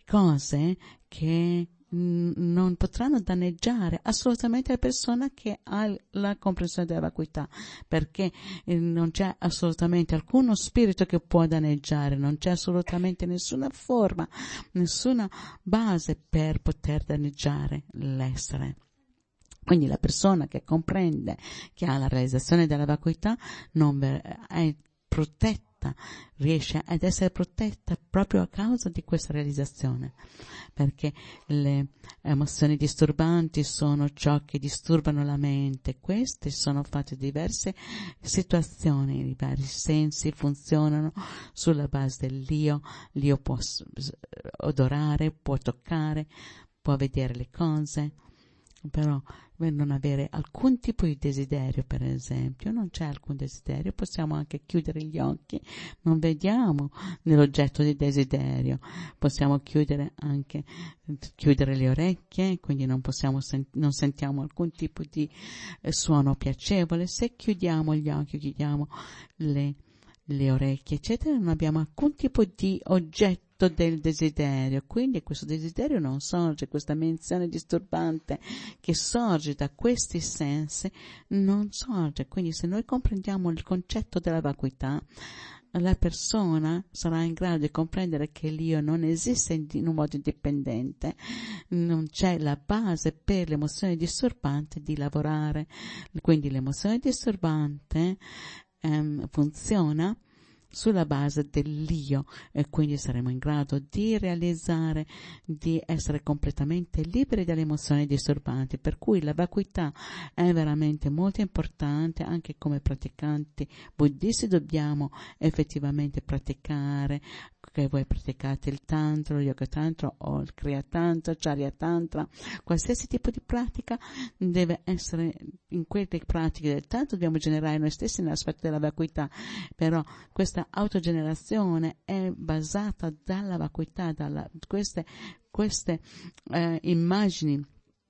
cose che mh, non potranno danneggiare assolutamente la persona che ha la comprensione della vacuità, perché eh, non c'è assolutamente alcuno spirito che può danneggiare, non c'è assolutamente nessuna forma, nessuna base per poter danneggiare l'essere. Quindi la persona che comprende, che ha la realizzazione della vacuità, non è protetta, riesce ad essere protetta proprio a causa di questa realizzazione, perché le emozioni disturbanti sono ciò che disturbano la mente. Queste sono fatte di diverse situazioni, i vari sensi funzionano sulla base dell'io. L'io può odorare, può toccare, può vedere le cose, però non avere alcun tipo di desiderio. Per esempio, non c'è alcun desiderio, possiamo anche chiudere gli occhi, non vediamo nell'oggetto di desiderio, possiamo chiudere anche chiudere le orecchie, quindi non possiamo sen- non sentiamo alcun tipo di eh, suono piacevole. Se chiudiamo gli occhi, chiudiamo le le orecchie eccetera, non abbiamo alcun tipo di oggetto del desiderio, quindi questo desiderio non sorge, questa menzione disturbante che sorge da questi sensi non sorge. Quindi se noi comprendiamo il concetto della vacuità, la persona sarà in grado di comprendere che l'io non esiste in un modo indipendente, non c'è la base per l'emozione disturbante di lavorare. Quindi l'emozione disturbante ehm, funziona sulla base dell'io, e quindi saremo in grado di realizzare, di essere completamente liberi dalle emozioni disturbanti. Per cui la vacuità è veramente molto importante. Anche come praticanti buddisti dobbiamo effettivamente praticare, che voi praticate il tantra, lo yoga tantra o il kriya tantra, charya tantra, qualsiasi tipo di pratica deve essere, in quelle pratiche del tantra dobbiamo generare noi stessi nell'aspetto della vacuità, però questa autogenerazione è basata dalla vacuità, dalla queste queste eh, immagini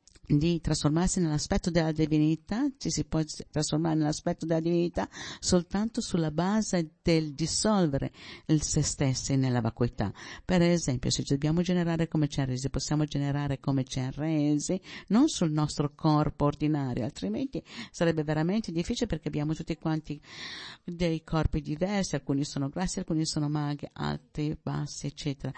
di trasformarsi nell'aspetto della divinità. Ci si può trasformare nell'aspetto della divinità soltanto sulla base del dissolvere il se stessi nella vacuità. Per esempio, se dobbiamo generare come Cenresi, possiamo generare come Cenresi non sul nostro corpo ordinario, altrimenti sarebbe veramente difficile, perché abbiamo tutti quanti dei corpi diversi, alcuni sono grassi, alcuni sono magri, alti, bassi, eccetera.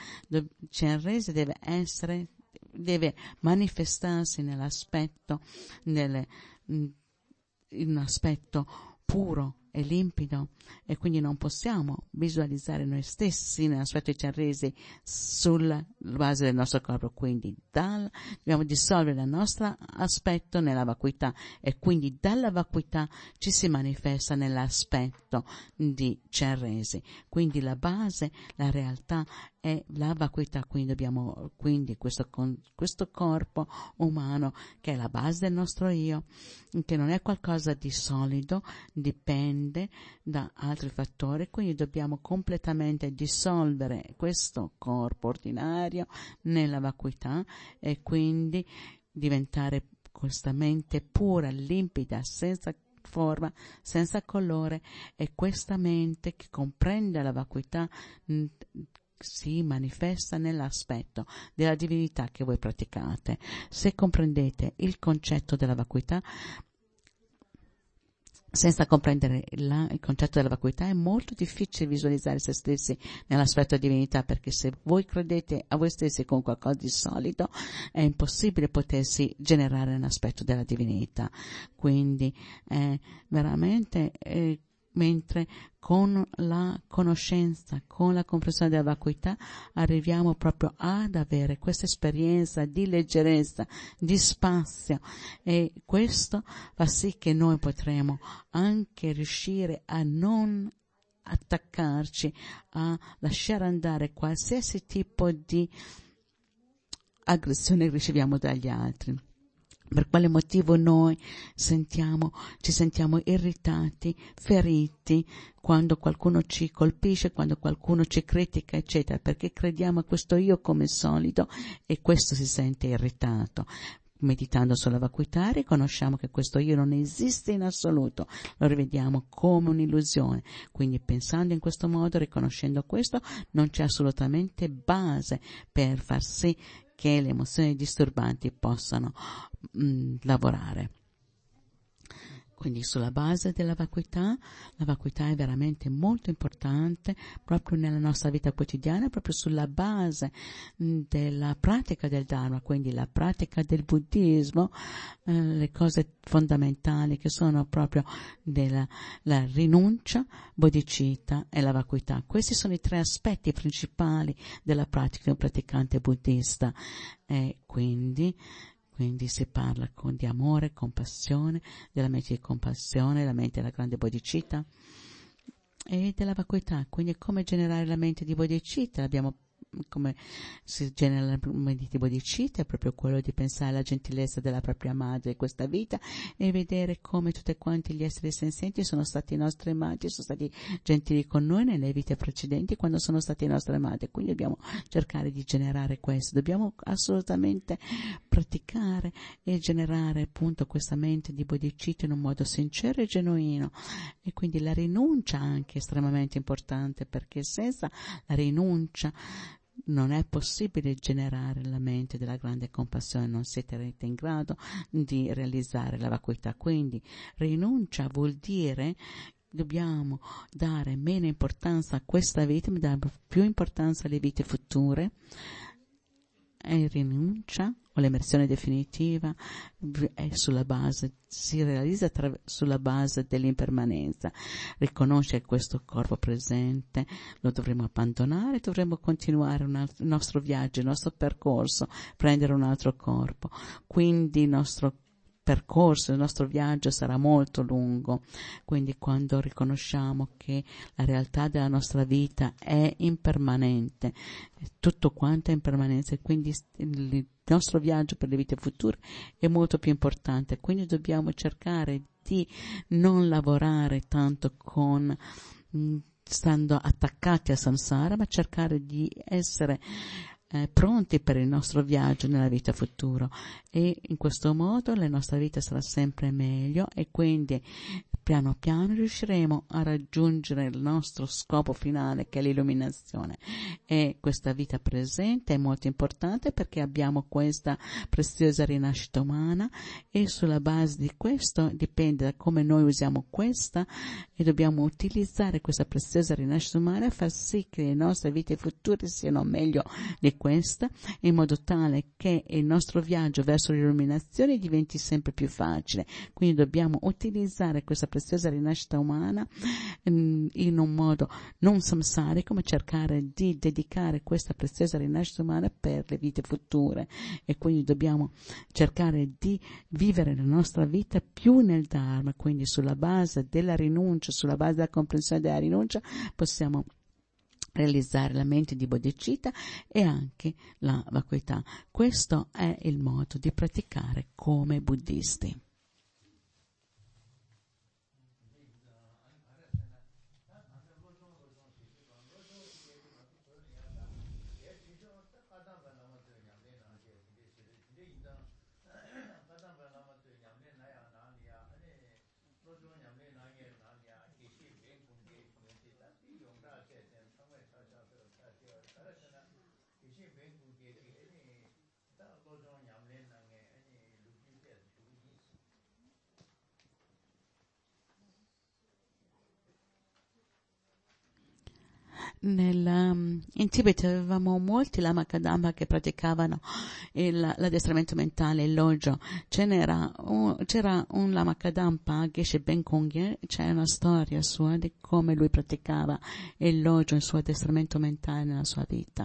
Cenresi deve essere deve manifestarsi nell'aspetto nelle, in un aspetto puro è limpido e quindi non possiamo visualizzare noi stessi nell'aspetto cerresi sulla base del nostro corpo, quindi dal, dobbiamo dissolvere il nostro aspetto nella vacuità e quindi dalla vacuità ci si manifesta nell'aspetto di cerresi, quindi la base, la realtà è la vacuità, quindi dobbiamo, quindi questo, questo corpo umano che è la base del nostro io, che non è qualcosa di solido, dipende da altri fattori, quindi dobbiamo completamente dissolvere questo corpo ordinario nella vacuità e quindi diventare questa mente pura, limpida, senza forma, senza colore, e questa mente che comprende la vacuità mh, si manifesta nell'aspetto della divinità che voi praticate. Se comprendete il concetto della vacuità, senza comprendere la, il concetto della vacuità è molto difficile visualizzare se stessi nell'aspetto di divinità, perché se voi credete a voi stessi con qualcosa di solido è impossibile potersi generare un aspetto della divinità. Quindi è veramente eh, mentre con la conoscenza, con la comprensione della vacuità arriviamo proprio ad avere questa esperienza di leggerezza, di spazio, e questo fa sì che noi potremo anche riuscire a non attaccarci, a lasciare andare qualsiasi tipo di aggressione che riceviamo dagli altri. Per quale motivo noi sentiamo, ci sentiamo irritati, feriti quando qualcuno ci colpisce, quando qualcuno ci critica, eccetera? Perché crediamo a questo io come solido e questo si sente irritato. Meditando sulla vacuità riconosciamo che questo io non esiste in assoluto, lo rivediamo come un'illusione. Quindi pensando in questo modo, riconoscendo questo, non c'è assolutamente base per far sì che le emozioni disturbanti possano mh, lavorare. Quindi sulla base della vacuità, la vacuità è veramente molto importante proprio nella nostra vita quotidiana, proprio sulla base mh, della pratica del Dharma, quindi la pratica del buddismo, eh, le cose fondamentali che sono proprio della la rinuncia, bodhicitta e la vacuità. Questi sono i tre aspetti principali della pratica di un praticante buddista, e quindi Quindi si parla con, di amore, compassione, della mente di compassione, la mente della grande bodhicitta e della vacuità. Quindi come generare la mente di bodhicitta? L'abbiamo come si genera la mente di bodhicitta è proprio quello di pensare alla gentilezza della propria madre in questa vita e vedere come tutti quanti gli esseri senzienti sono stati i nostri madri, sono stati gentili con noi nelle vite precedenti quando sono stati i nostri madri. Quindi dobbiamo cercare di generare questo, dobbiamo assolutamente praticare e generare appunto questa mente di bodhicitta in un modo sincero e genuino. E quindi la rinuncia anche è estremamente importante, perché senza la rinuncia non è possibile generare la mente della grande compassione, non siete in grado di realizzare la vacuità. Quindi rinuncia vuol dire dobbiamo dare meno importanza a questa vita, ma dare più importanza alle vite future. E rinuncia o l'emersione definitiva è sulla base, si realizza tra, sulla base dell'impermanenza. Riconosce che questo corpo presente lo dovremo abbandonare, dovremo continuare un altro, il nostro viaggio, il nostro percorso, prendere un altro corpo. Quindi il nostro percorso, il nostro viaggio sarà molto lungo. Quindi quando riconosciamo che la realtà della nostra vita è impermanente, tutto quanto è impermanenza, e quindi il nostro viaggio per le vite future è molto più importante. Quindi dobbiamo cercare di non lavorare tanto con mh, stando attaccati a samsara, ma cercare di essere Eh, pronti per il nostro viaggio nella vita futura, e in questo modo la nostra vita sarà sempre meglio e quindi piano piano riusciremo a raggiungere il nostro scopo finale, che è l'illuminazione. E questa vita presente è molto importante perché abbiamo questa preziosa rinascita umana, e sulla base di questo dipende da come noi usiamo questa, e dobbiamo utilizzare questa preziosa rinascita umana e far sì che le nostre vite future siano meglio di questa, in modo tale che il nostro viaggio verso l'illuminazione diventi sempre più facile. Quindi dobbiamo utilizzare questa preziosa preziosa rinascita umana in un modo non samsarico, ma cercare di dedicare questa preziosa rinascita umana per le vite future. E quindi dobbiamo cercare di vivere la nostra vita più nel Dharma, quindi sulla base della rinuncia, sulla base della comprensione della rinuncia possiamo realizzare la mente di bodhicitta e anche la vacuità. Questo è il modo di praticare come buddisti. Nel, um, in Tibet avevamo molti lama kadamba che praticavano il, l'addestramento mentale, il lojo. Ce n'era un, c'era un lama kadamba, Geshe Ben Kongye, c'è una storia sua di come lui praticava il lojo, il suo addestramento mentale nella sua vita.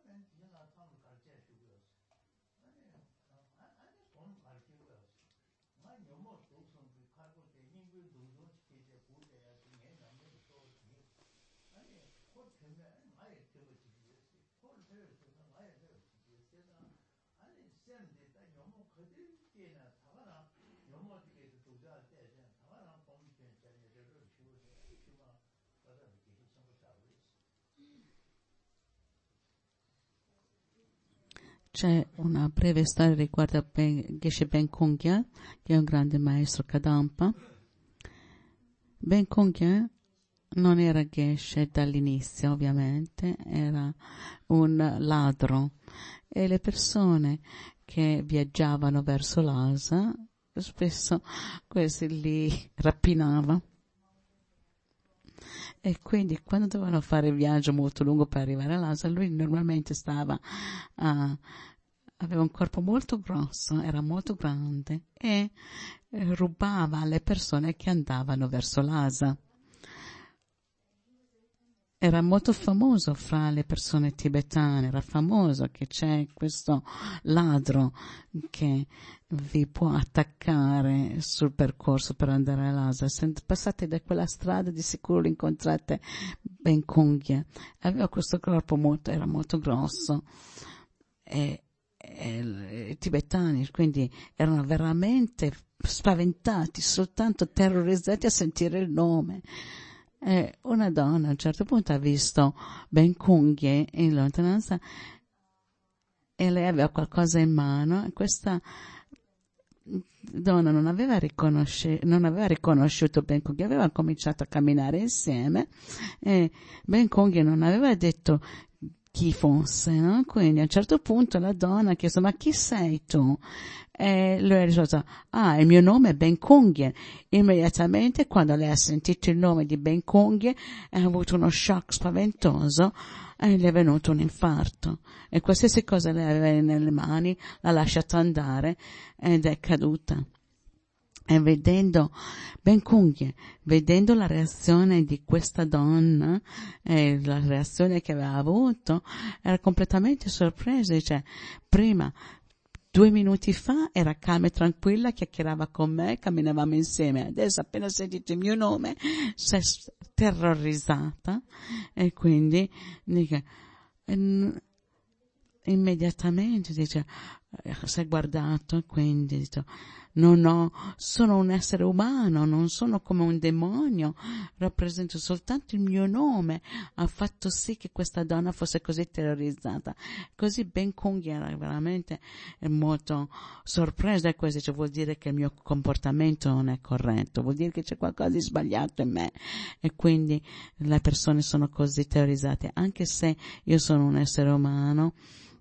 C'è una breve storia riguardo ben, Geshe Ben Kongya, che è un grande maestro Kadampa. Ben Kongya non era Geshe dall'inizio, ovviamente, era un ladro, e le persone che viaggiavano verso l'Asa spesso questi li rapinava, e quindi quando dovevano fare il viaggio molto lungo per arrivare all'Asa, lui normalmente stava a aveva un corpo molto grosso, era molto grande, e eh, rubava alle persone che andavano verso l'Asa. Era molto famoso fra le persone tibetane, era famoso che c'è questo ladro che vi può attaccare sul percorso per andare all'Asa. Se passate da quella strada di sicuro incontrate Ben Kongya. Aveva questo corpo molto, era molto grosso, e i tibetani quindi erano veramente spaventati, soltanto terrorizzati a sentire il nome. E una donna a un certo punto ha visto Ben Kongya in lontananza e lei aveva qualcosa in mano, e questa donna non aveva, riconosci- non aveva riconosciuto Ben Kongya, aveva cominciato a camminare insieme e Ben Kongya non aveva detto chi fosse, no? Quindi a un certo punto la donna ha chiesto: ma chi sei tu? E lui ha risposto: ah, il mio nome è Ben Kongya. Immediatamente quando lei ha sentito il nome di Ben Kongya ha avuto uno shock spaventoso e gli è venuto un infarto, e qualsiasi cosa lei aveva nelle mani l'ha lasciata andare ed è caduta. E vedendo Ben Kongya, vedendo la reazione di questa donna, e la reazione che aveva avuto, era completamente sorpresa. Dice: prima, due minuti fa era calma e tranquilla, chiacchierava con me, camminavamo insieme, adesso appena sentito il mio nome si è terrorizzata, e quindi dice, immediatamente dice, si è guardato, quindi dice: non ho, sono un essere umano, non sono come un demonio, rappresento soltanto il mio nome. Ha fatto sì che questa donna fosse così terrorizzata. Così Ben Kongya era veramente molto sorpresa, e questo cioè, vuol dire che il mio comportamento non è corretto, vuol dire che c'è qualcosa di sbagliato in me, e quindi le persone sono così terrorizzate, anche se io sono un essere umano.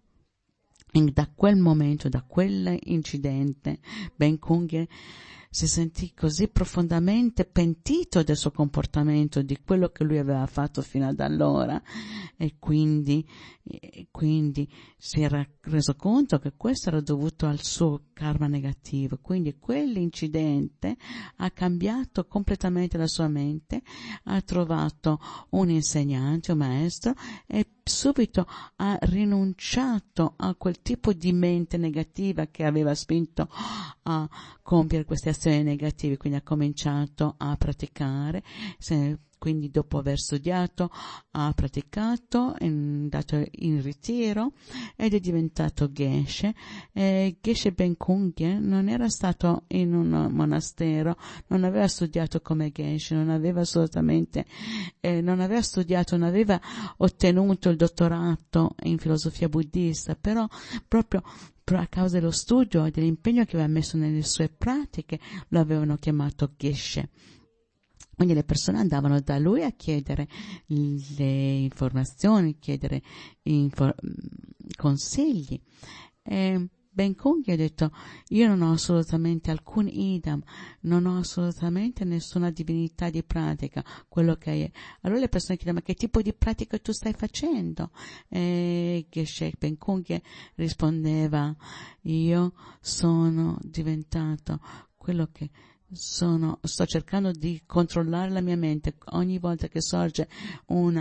E da quel momento, da quell'incidente, Ben Kongya si sentì così profondamente pentito del suo comportamento, di quello che lui aveva fatto fino ad allora, e quindi, e quindi si era reso conto che questo era dovuto al suo karma negativo. Quindi quell'incidente ha cambiato completamente la sua mente, ha trovato un insegnante, un maestro, e subito ha rinunciato a quel tipo di mente negativa che aveva spinto a compiere queste azioni negative. Quindi ha cominciato a praticare, se, quindi dopo aver studiato ha praticato, è andato in ritiro ed è diventato Geshe. E Geshe Ben Kongya non era stato in un monastero, non aveva studiato come Geshe, non aveva assolutamente eh, non aveva studiato, non aveva ottenuto il dottorato in filosofia buddista, però proprio a causa dello studio e dell'impegno che aveva messo nelle sue pratiche lo avevano chiamato Geshe. Quindi le persone andavano da lui a chiedere le informazioni, chiedere infor- consigli. E Ben Kongya ha detto: io non ho assolutamente alcun idam, non ho assolutamente nessuna divinità di pratica, quello che è. Allora le persone chiedono: ma che tipo di pratica tu stai facendo? E Geshe Ben Kongya rispondeva: io sono diventato quello che sono, sto cercando di controllare la mia mente. Ogni volta che sorge una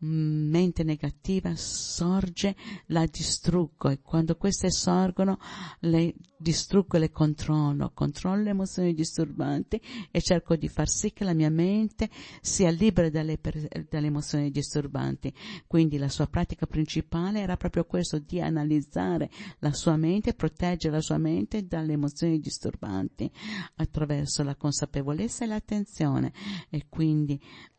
mente negativa sorge, la distruggo, e quando queste sorgono le distruggo e le controllo, controllo le emozioni disturbanti e cerco di far sì che la mia mente sia libera dalle, dalle emozioni disturbanti. Quindi la sua pratica principale era proprio questo, di analizzare la sua mente, proteggere la sua mente dalle emozioni disturbanti attraverso la consapevolezza e l'attenzione. E quindi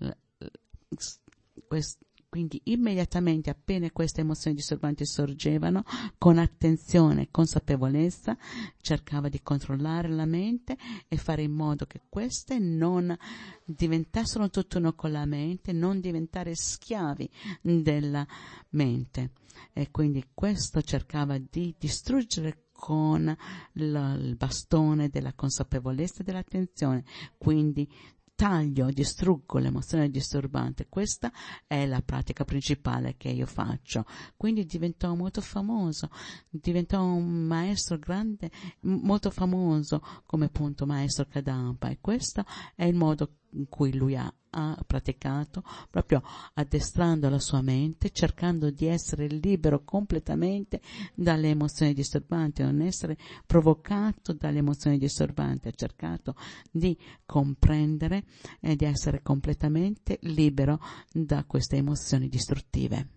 questo Quindi immediatamente appena queste emozioni disturbanti sorgevano, con attenzione e consapevolezza cercava di controllare la mente e fare in modo che queste non diventassero tutt'uno con la mente, non diventare schiavi della mente. E quindi questo cercava di distruggere con la, il bastone della consapevolezza e dell'attenzione. Quindi taglio, distruggo l'emozione disturbante. Questa è la pratica principale che io faccio. Quindi diventò molto famoso, diventò un maestro grande, molto famoso come appunto maestro Kadampa, e questo è il modo in cui lui ha, ha praticato, proprio addestrando la sua mente, cercando di essere libero completamente dalle emozioni disturbanti, non essere provocato dalle emozioni disturbanti. Ha cercato di comprendere e di essere completamente libero da queste emozioni distruttive.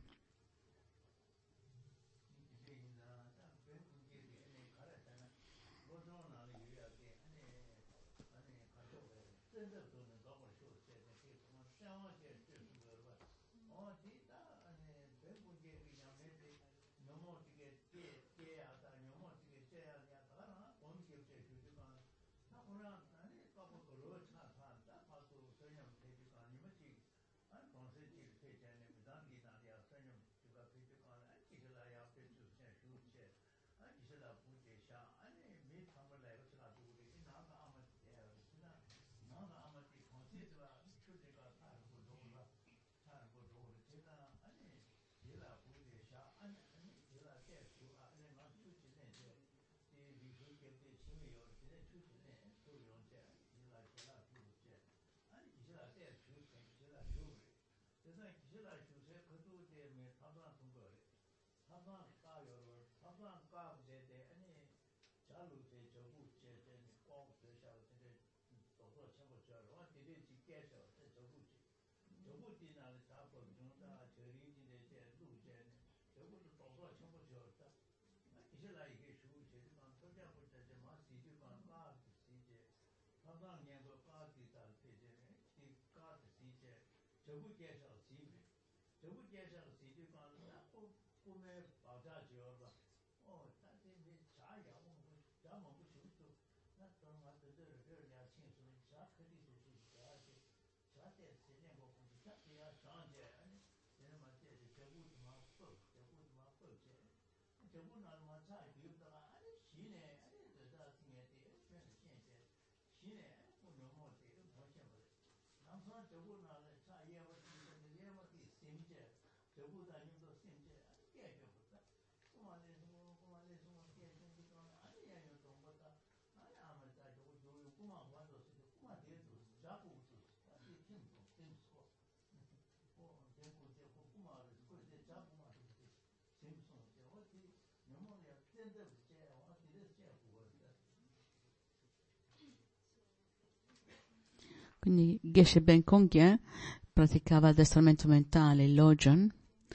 Quindi Geshe Ben Kongye praticava addestramento mentale, il Lojong,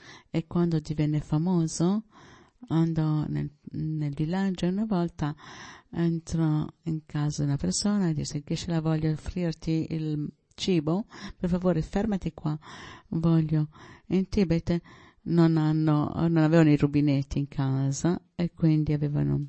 e quando divenne famoso andò nel, nel villaggio. Una volta entrò in casa di una persona e disse: Geshe, la voglio offrirti il cibo, per favore fermati qua, voglio. In Tibet non hanno, non avevano i rubinetti in casa, e quindi avevano,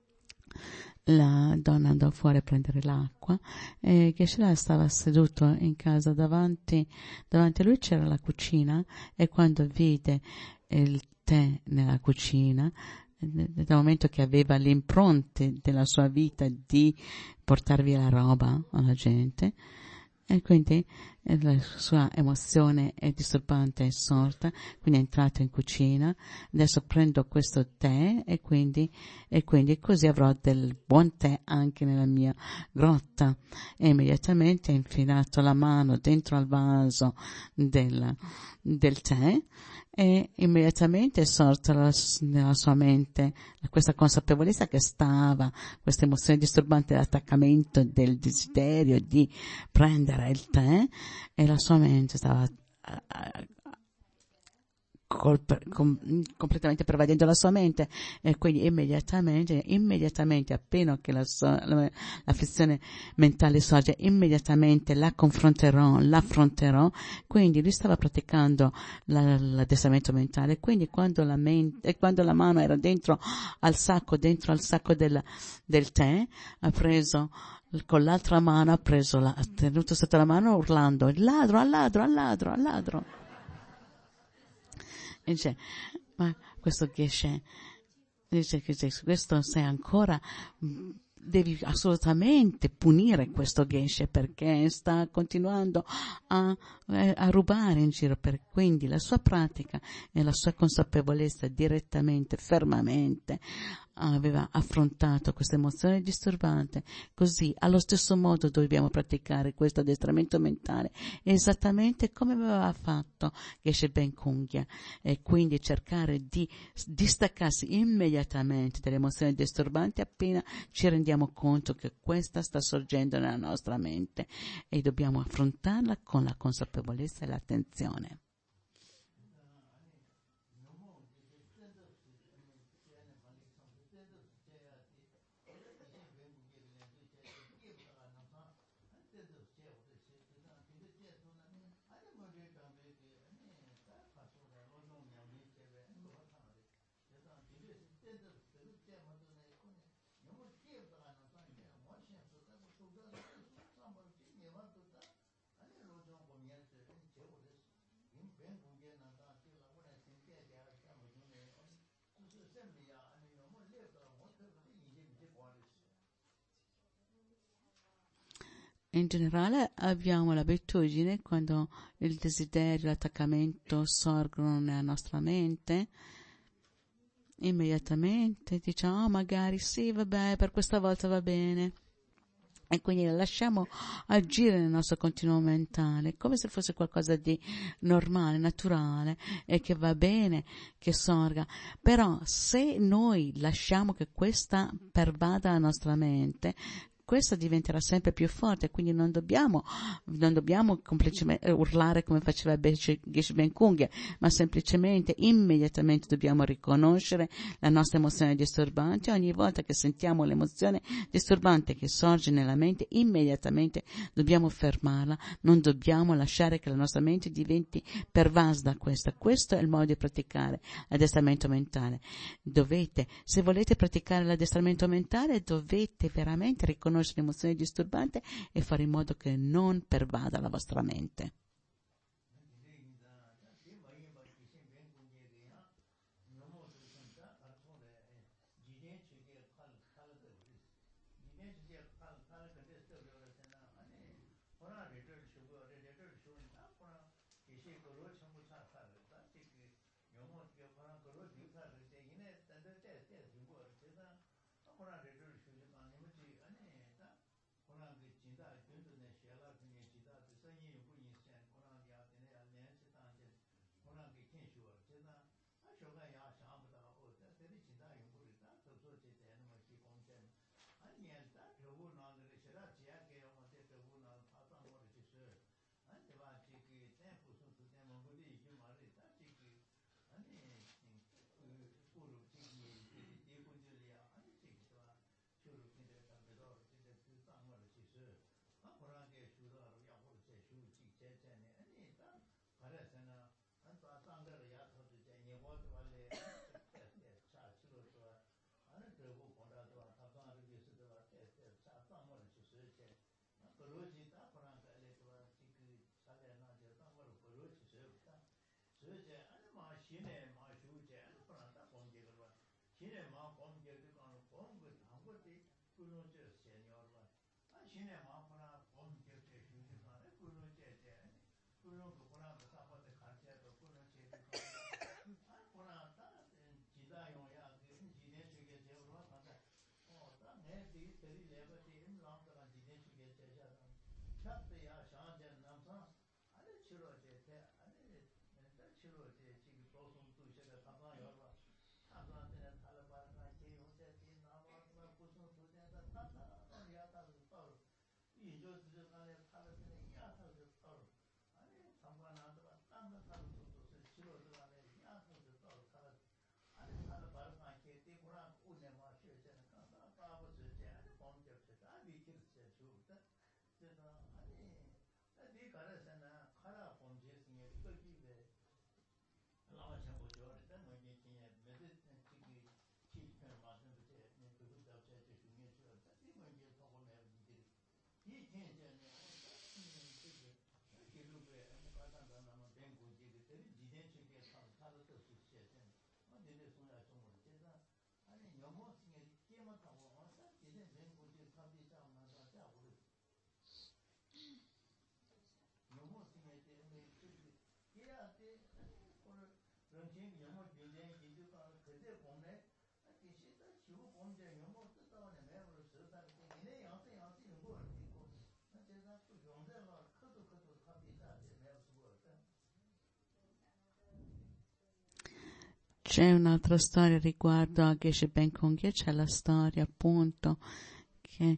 la donna andò fuori a prendere l'acqua, e Geshe stava seduto in casa, davanti, davanti a lui c'era la cucina, e quando vide il tè nella cucina, dal momento che aveva le impronte della sua vita di portar via la roba alla gente, e quindi e la sua emozione è disturbante, è sorta, quindi è entrato in cucina, adesso prendo questo tè e quindi, e quindi così avrò del buon tè anche nella mia grotta. E immediatamente ha infilato la mano dentro al vaso del, del tè e immediatamente è sorta la, nella sua mente questa consapevolezza che stava, questa emozione disturbante dell'attaccamento, del desiderio di prendere il tè, e la sua mente stava uh, Col, com, completamente pervadendo la sua mente, e quindi immediatamente immediatamente appena che la sua, la, l'afflizione mentale sorge, immediatamente la confronterò, l'affronterò. Quindi lui stava praticando la, l'addestramento mentale, quindi quando la mente, quando la mano era dentro al sacco dentro al sacco del, del tè, ha preso con l'altra mano, ha preso la, ha tenuto sotto la mano urlando il ladro, al ladro, al ladro, al ladro. E dice, ma questo Geshe, dice che questo sei ancora, devi assolutamente punire questo Geshe perché sta continuando a, a rubare in giro. Per, quindi la sua pratica e la sua consapevolezza direttamente, fermamente, aveva affrontato questa emozione disturbante. Così allo stesso modo dobbiamo praticare questo addestramento mentale esattamente come aveva fatto Geshe Ben Kungya, e quindi cercare di distaccarsi immediatamente dalle emozioni disturbanti appena ci rendiamo conto che questa sta sorgendo nella nostra mente, e dobbiamo affrontarla con la consapevolezza e l'attenzione. In generale abbiamo l'abitudine, quando il desiderio, l'attaccamento sorgono nella nostra mente, immediatamente diciamo, oh, magari sì, vabbè, per questa volta va bene. E quindi la lasciamo agire nel nostro continuo mentale, come se fosse qualcosa di normale, naturale, e che va bene che sorga. Però se noi lasciamo che questa pervada la nostra mente, questa diventerà sempre più forte, quindi non dobbiamo, non dobbiamo semplicemente urlare come faceva Geshe Ben Kungya, ma semplicemente, immediatamente dobbiamo riconoscere la nostra emozione disturbante. Ogni volta che sentiamo l'emozione disturbante che sorge nella mente, immediatamente dobbiamo fermarla, non dobbiamo lasciare che la nostra mente diventi pervasa da questa. Questo è il modo di praticare l'addestramento mentale. Dovete, se volete praticare l'addestramento mentale, dovete veramente riconoscere l'emozione disturbante e fare in modo che non pervada la vostra mente. C'è un'altra storia riguardo a Geshe Ben Kungye, c'è la storia appunto che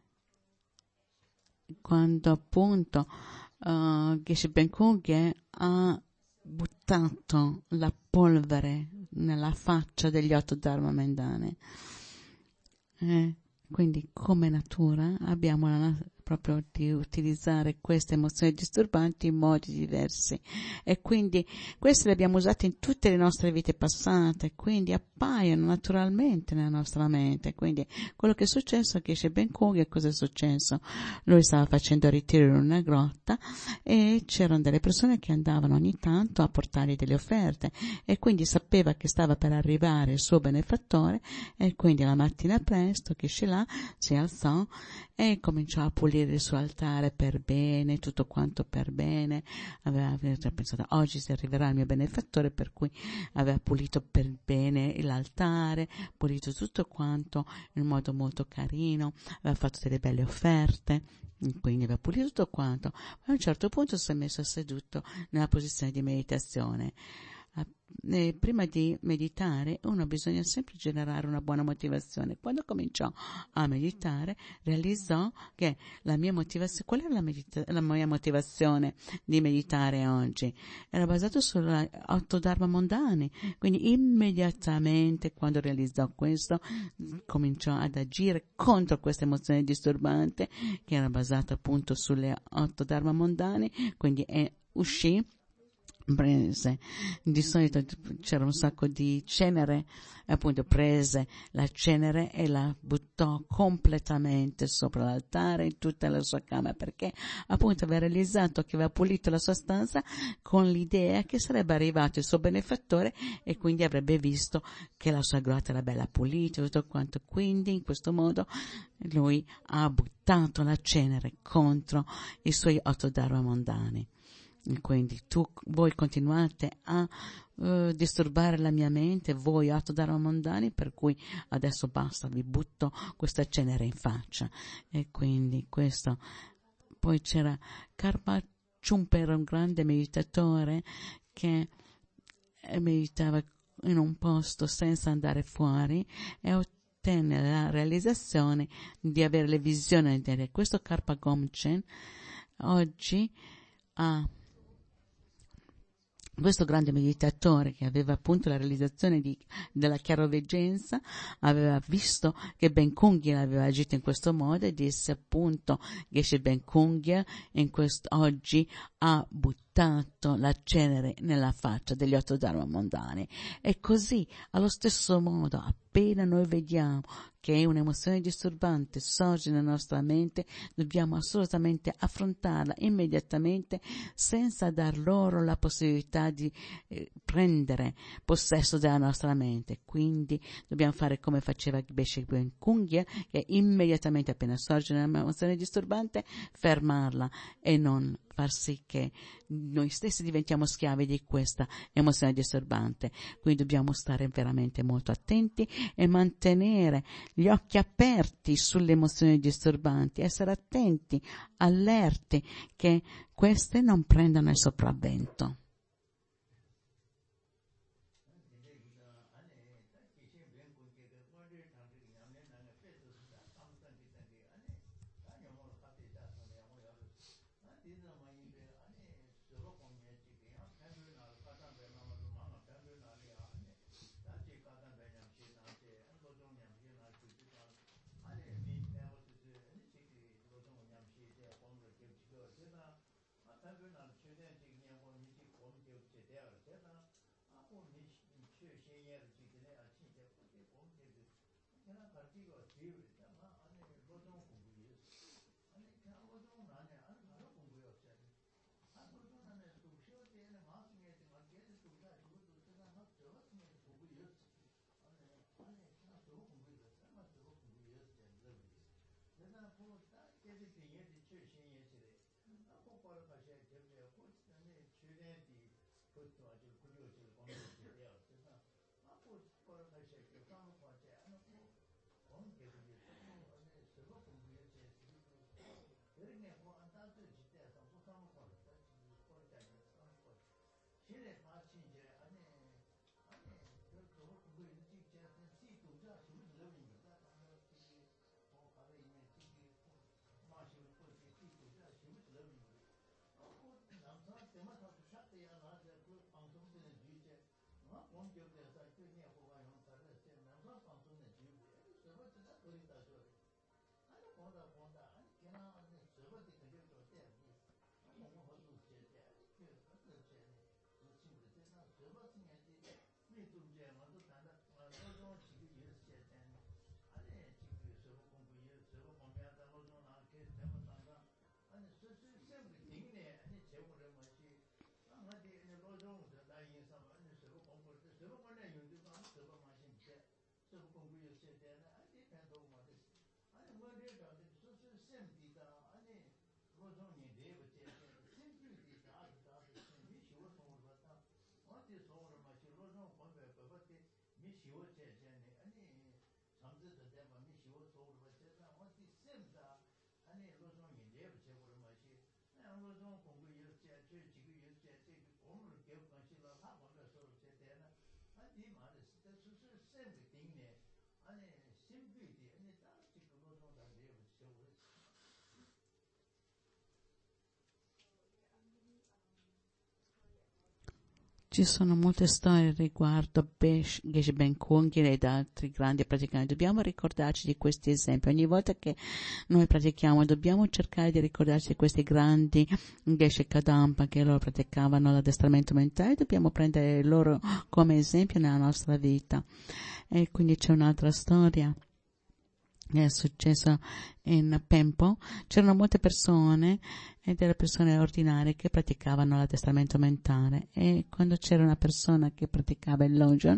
quando appunto uh, Geshe Ben Kungye ha buttato la polvere nella faccia degli otto Dharma Mendane, eh, quindi come natura abbiamo la, proprio di utilizzare queste emozioni disturbanti in modi diversi, e quindi queste le abbiamo usate in tutte le nostre vite passate, quindi appaiono naturalmente nella nostra mente. Quindi quello che è successo a Geshe Ben Kungye, cosa è successo? Lui stava facendo ritiro in una grotta e c'erano delle persone che andavano ogni tanto a portargli delle offerte, e quindi sapeva che stava per arrivare il suo benefattore, e quindi la mattina presto Geshe là si alzò e cominciò a pulire il suo altare per bene, tutto quanto per bene. Aveva pensato, oggi si arriverà il mio benefattore, per cui aveva pulito per bene l'altare, pulito tutto quanto in modo molto carino, aveva fatto delle belle offerte, quindi aveva pulito tutto quanto. Ma a un certo punto si è messo seduto nella posizione di meditazione. Eh, prima di meditare uno bisogna sempre generare una buona motivazione. Quando cominciò a meditare realizzò che la mia motivazione, qual era la, medita- la mia motivazione di meditare oggi? Era basato sulle otto Dharma mondani, quindi immediatamente quando realizzò questo cominciò ad agire contro questa emozione disturbante che era basata appunto sulle otto Dharma mondani, quindi è, uscì, prese, di solito c'era un sacco di cenere, appunto prese la cenere e la buttò completamente sopra l'altare in tutta la sua camera, perché appunto aveva realizzato che aveva pulito la sua stanza con l'idea che sarebbe arrivato il suo benefattore e quindi avrebbe visto che la sua grotta era bella pulita e tutto quanto. Quindi in questo modo lui ha buttato la cenere contro i suoi otto Dharma mondani. Quindi tu, voi continuate a uh, disturbare la mia mente, voi otto Dharma mondani, per cui adesso basta, vi butto questa cenere in faccia. E quindi questo. Poi c'era Karma Chumpa, era un grande meditatore che meditava in un posto senza andare fuori e ottenne la realizzazione di avere le visioni. Questo Karpa Gomchen oggi ha questo grande meditatore che aveva appunto la realizzazione di, della chiaroveggenza, aveva visto che Ben Kungye aveva agito in questo modo e disse appunto Geshe Ben Kungye in questo, oggi ha buttato la cenere nella faccia degli otto Dharma mondani. E così, allo stesso modo, appena noi vediamo che un'emozione disturbante sorge nella nostra mente, dobbiamo assolutamente affrontarla immediatamente senza dar loro la possibilità di eh, prendere possesso della nostra mente. Quindi dobbiamo fare come faceva Geshe Ben Kungye, che immediatamente appena sorge un'emozione disturbante fermarla e non far sì che noi stessi diventiamo schiavi di questa emozione disturbante. Quindi dobbiamo stare veramente molto attenti e mantenere gli occhi aperti sulle emozioni disturbanti, essere attenti, allerti che queste non prendano il sopravvento. Ci sono molte storie riguardo Geshe Ben Kungir ed altri grandi praticanti. Dobbiamo ricordarci di questi esempi. Ogni volta che noi pratichiamo dobbiamo cercare di ricordarci di questi grandi Geshe Kadampa che loro praticavano l'addestramento mentale. Dobbiamo prendere loro come esempio nella nostra vita. E quindi c'è un'altra storia che è successo in Pempo. C'erano molte persone e delle persone ordinarie che praticavano l'addestramento mentale, e quando c'era una persona che praticava il Lojong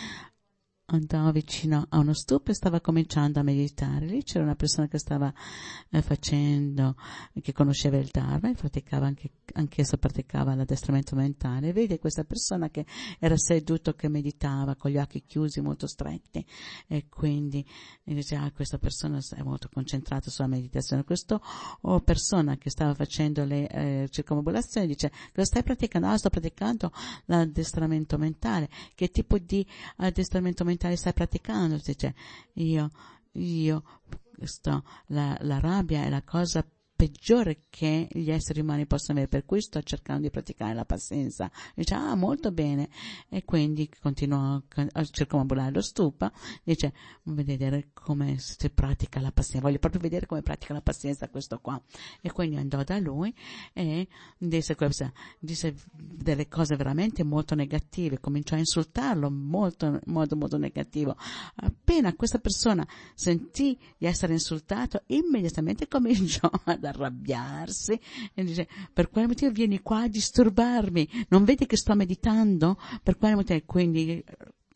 andava vicino a uno stupa e stava cominciando a meditare. Lì c'era una persona che stava eh, facendo, che conosceva il Dharma e praticava anche, anch'esso praticava l'addestramento mentale. E vede questa persona che era seduto, che meditava con gli occhi chiusi molto stretti, e quindi e dice, ah, questa persona è molto concentrata sulla meditazione. Questa oh, persona che stava facendo le eh, circumambulazioni dice, cosa stai praticando? Ah, sto praticando l'addestramento mentale. Che tipo di addestramento mentale stai praticando? Dice, io, io sto, la, la rabbia è la cosa peggiore che gli esseri umani possono avere, per cui sto cercando di praticare la pazienza. Dice, ah, molto bene. E quindi continuò a circumambulare lo stupa, dice, voglio vedere come si pratica la pazienza, voglio proprio vedere come pratica la pazienza questo qua. E quindi andò da lui e disse, disse delle cose veramente molto negative, cominciò a insultarlo molto, in modo molto negativo. Appena questa persona sentì di essere insultato, immediatamente cominciò ad arrabbiarsi e dice, per quale motivo vieni qua a disturbarmi? Non vedi che sto meditando? Per quale motivo? Quindi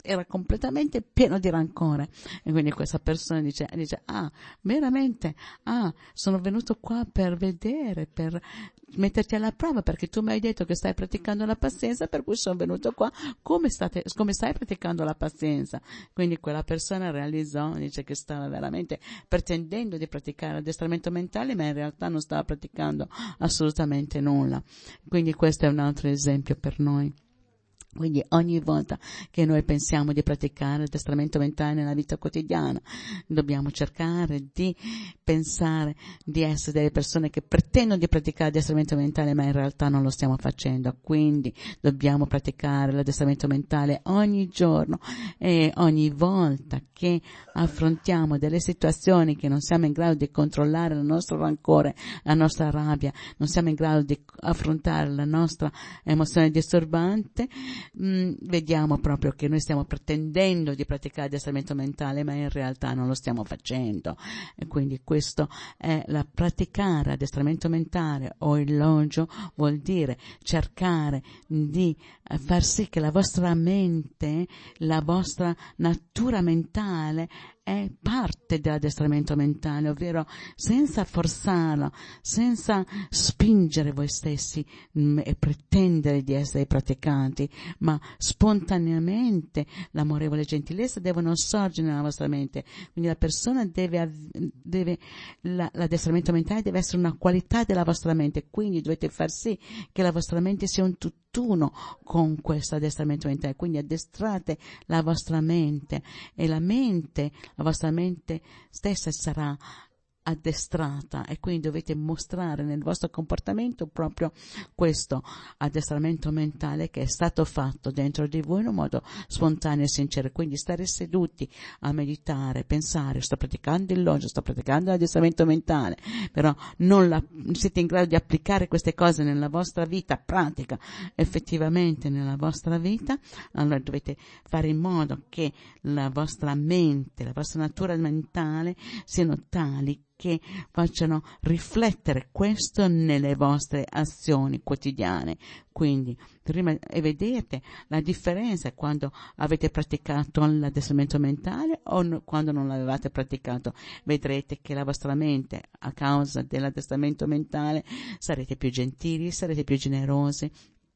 era completamente pieno di rancore, e quindi questa persona dice, dice ah, veramente, ah, sono venuto qua per vedere, per metterti alla prova, perché tu mi hai detto che stai praticando la pazienza, per cui sono venuto qua, come, state, come stai praticando la pazienza? Quindi quella persona realizzò, dice che stava veramente pretendendo di praticare l'addestramento mentale, ma in realtà non stava praticando assolutamente nulla. Quindi questo è un altro esempio per noi. Quindi ogni volta che noi pensiamo di praticare l'addestramento mentale nella vita quotidiana, dobbiamo cercare di pensare di essere delle persone che pretendono di praticare l'addestramento mentale, ma in realtà non lo stiamo facendo. Quindi dobbiamo praticare l'addestramento mentale ogni giorno, e ogni volta che affrontiamo delle situazioni che non siamo in grado di controllare, il nostro rancore, la nostra rabbia, non siamo in grado di affrontare la nostra emozione disturbante, Mm, vediamo proprio che noi stiamo pretendendo di praticare addestramento mentale, ma in realtà non lo stiamo facendo. E quindi questo è la praticare addestramento mentale o il logio, vuol dire cercare di eh, far sì che la vostra mente, la vostra natura mentale è parte dell'addestramento mentale, ovvero senza forzarlo, senza spingere voi stessi mh, e pretendere di essere praticanti, ma spontaneamente l'amorevole gentilezza devono sorgere nella vostra mente. Quindi la persona deve, deve la, l'addestramento mentale deve essere una qualità della vostra mente, quindi dovete far sì che la vostra mente sia un tutt'uno con questo addestramento mentale. Quindi addestrate la vostra mente, e la mente, la vostra mente stessa sarà addestrata, e quindi dovete mostrare nel vostro comportamento proprio questo addestramento mentale che è stato fatto dentro di voi in un modo spontaneo e sincero. Quindi stare seduti a meditare, pensare, sto praticando il logio, sto praticando l'addestramento mentale, però non la, siete in grado di applicare queste cose nella vostra vita pratica, effettivamente nella vostra vita, allora dovete fare in modo che la vostra mente, la vostra natura mentale siano tali che facciano riflettere questo nelle vostre azioni quotidiane. Quindi prima, e vedete la differenza quando avete praticato l'addestramento mentale o no, quando non l'avevate praticato. Vedrete che la vostra mente, a causa dell'addestramento mentale, sarete più gentili, sarete più generosi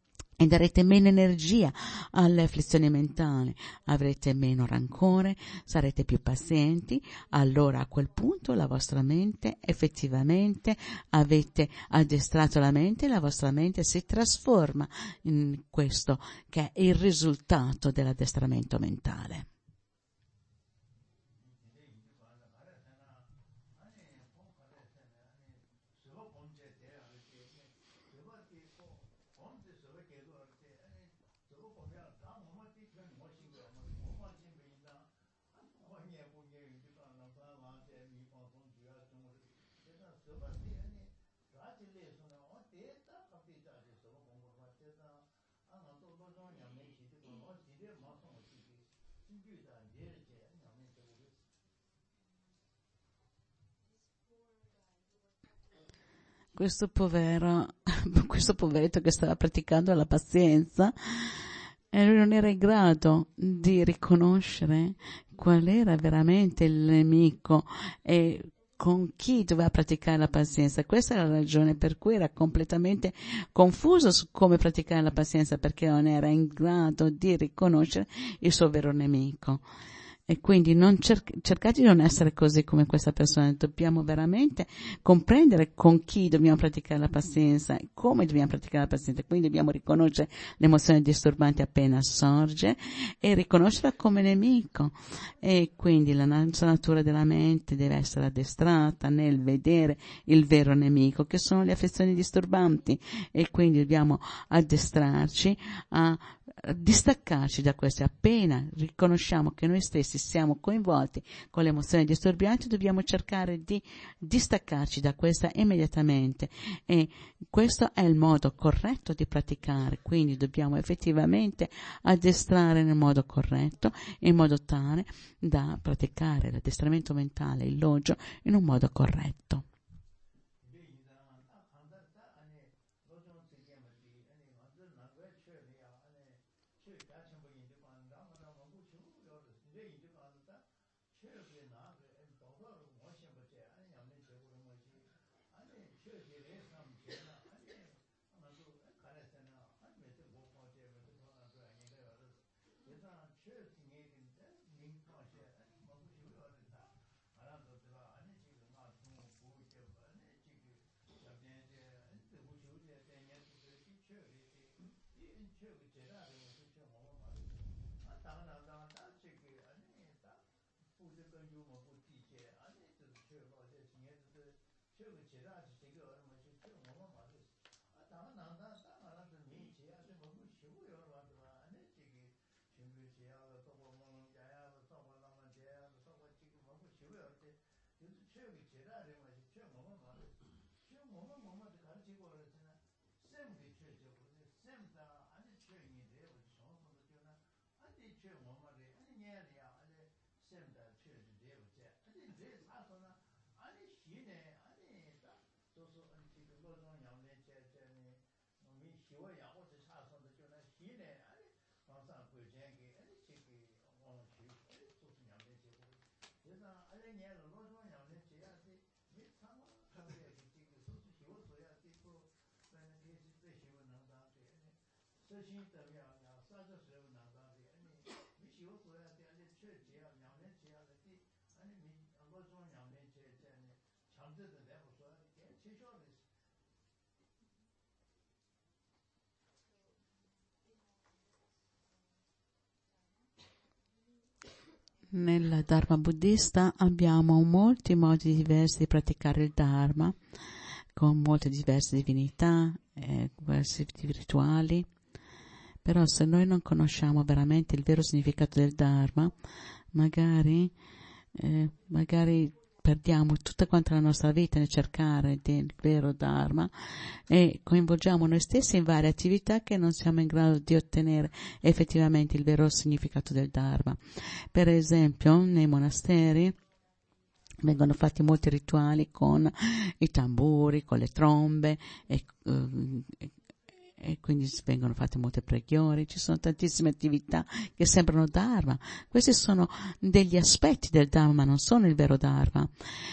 e darete meno energia alle afflizioni mentali, avrete meno rancore, sarete più pazienti. Allora a quel punto la vostra mente, effettivamente avete addestrato la mente, e la vostra mente si trasforma in questo che è il risultato dell'addestramento mentale. Questo povero, questo poveretto che stava praticando la pazienza, e lui non era in grado di riconoscere qual era veramente il nemico e con chi doveva praticare la pazienza. Questa è la ragione per cui era completamente confuso su come praticare la pazienza, perché non era in grado di riconoscere il suo vero nemico. E quindi non cer- cercate di non essere così come questa persona. Dobbiamo veramente comprendere con chi dobbiamo praticare la pazienza, come dobbiamo praticare la pazienza. Quindi dobbiamo riconoscere l'emozione disturbante appena sorge e riconoscerla come nemico. E quindi la nostra natura della mente deve essere addestrata nel vedere il vero nemico, che sono le affezioni disturbanti, e quindi dobbiamo addestrarci a distaccarci da queste. Appena riconosciamo che noi stessi siamo coinvolti con le emozioni disturbanti, dobbiamo cercare di distaccarci da questa immediatamente, e questo è il modo corretto di praticare. Quindi dobbiamo effettivamente addestrare nel modo corretto, in modo tale da praticare l'addestramento mentale, il logio, in un modo corretto. Nel Dharma buddista abbiamo molti modi diversi di praticare il Dharma, con molte diverse divinità, eh, diversi rituali, però se noi non conosciamo veramente il vero significato del Dharma, magari, eh, magari perdiamo tutta quanta la nostra vita nel cercare del vero Dharma e coinvolgiamo noi stessi in varie attività che non siamo in grado di ottenere effettivamente il vero significato del Dharma. Per esempio, nei monasteri vengono fatti molti rituali con i tamburi, con le trombe e, uh, e e quindi vengono fatte molte preghiere, ci sono tantissime attività che sembrano Dharma. Questi sono degli aspetti del Dharma, ma non sono il vero Dharma.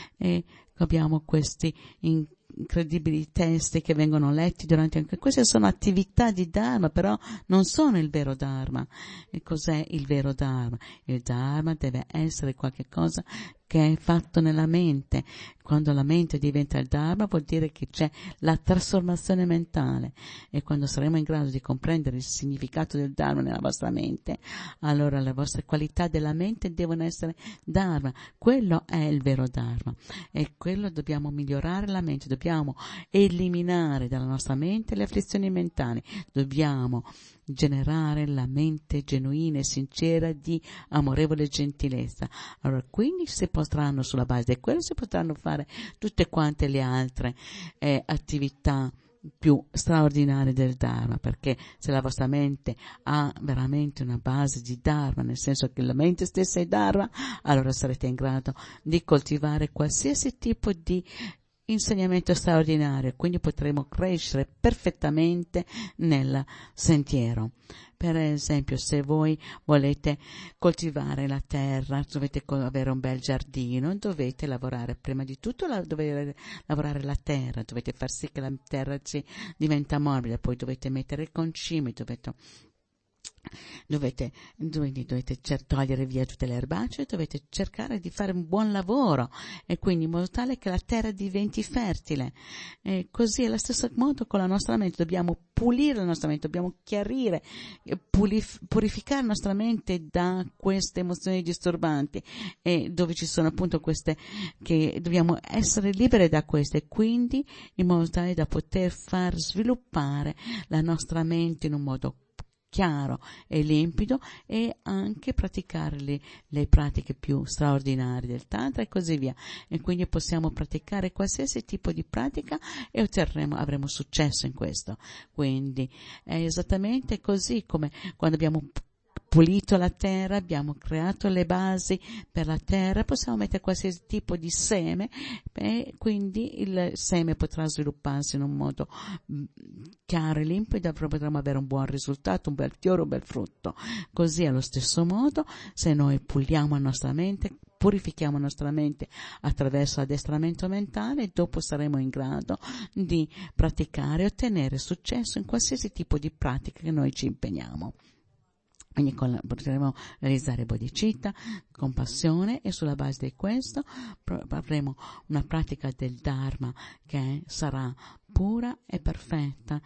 E abbiamo questi incredibili testi che vengono letti durante anche queste sono attività di Dharma, però non sono il vero Dharma. E cos'è il vero Dharma? Il Dharma deve essere qualche cosa che è fatto nella mente. Quando la mente diventa il Dharma vuol dire che c'è la trasformazione mentale, e quando saremo in grado di comprendere il significato del Dharma nella vostra mente, allora le vostre qualità della mente devono essere Dharma. Quello è il vero Dharma, e quello dobbiamo migliorare la mente, dobbiamo eliminare dalla nostra mente le afflizioni mentali, dobbiamo generare la mente genuina e sincera di amorevole gentilezza. Allora quindi si potranno, sulla base di quello si potranno fare tutte quante le altre eh, attività più straordinarie del Dharma, perché se la vostra mente ha veramente una base di Dharma, nel senso che la mente stessa è Dharma, allora sarete in grado di coltivare qualsiasi tipo di insegnamento straordinario, quindi potremo crescere perfettamente nel sentiero. Per esempio, se voi volete coltivare la terra, dovete avere un bel giardino, dovete lavorare prima di tutto, la, dovete lavorare la terra, dovete far sì che la terra ci diventa morbida, poi dovete mettere il concime, dovete Dovete, dovete, dovete togliere via tutte le erbacce, dovete cercare di fare un buon lavoro, e quindi in modo tale che la terra diventi fertile. E così è lo stesso modo con la nostra mente, dobbiamo pulire la nostra mente, dobbiamo chiarire, pulif- purificare la nostra mente da queste emozioni disturbanti, e dove ci sono appunto queste, che dobbiamo essere libere da queste, quindi in modo tale da poter far sviluppare la nostra mente in un modo chiaro e limpido, e anche praticare le, le pratiche più straordinarie del Tantra e così via. E quindi possiamo praticare qualsiasi tipo di pratica e otterremo, avremo successo in questo. Quindi è esattamente così come quando abbiamo pulito la terra, abbiamo creato le basi per la terra, possiamo mettere qualsiasi tipo di seme e quindi il seme potrà svilupparsi in un modo chiaro e limpido, potremo avere un buon risultato, un bel fiore, un bel frutto. Così allo stesso modo, se noi puliamo la nostra mente, purifichiamo la nostra mente attraverso l'addestramento mentale, dopo saremo in grado di praticare e ottenere successo in qualsiasi tipo di pratica che noi ci impegniamo. Quindi potremo realizzare bodhicitta, compassione, e sulla base di questo avremo una pratica del Dharma che sarà pura e perfetta.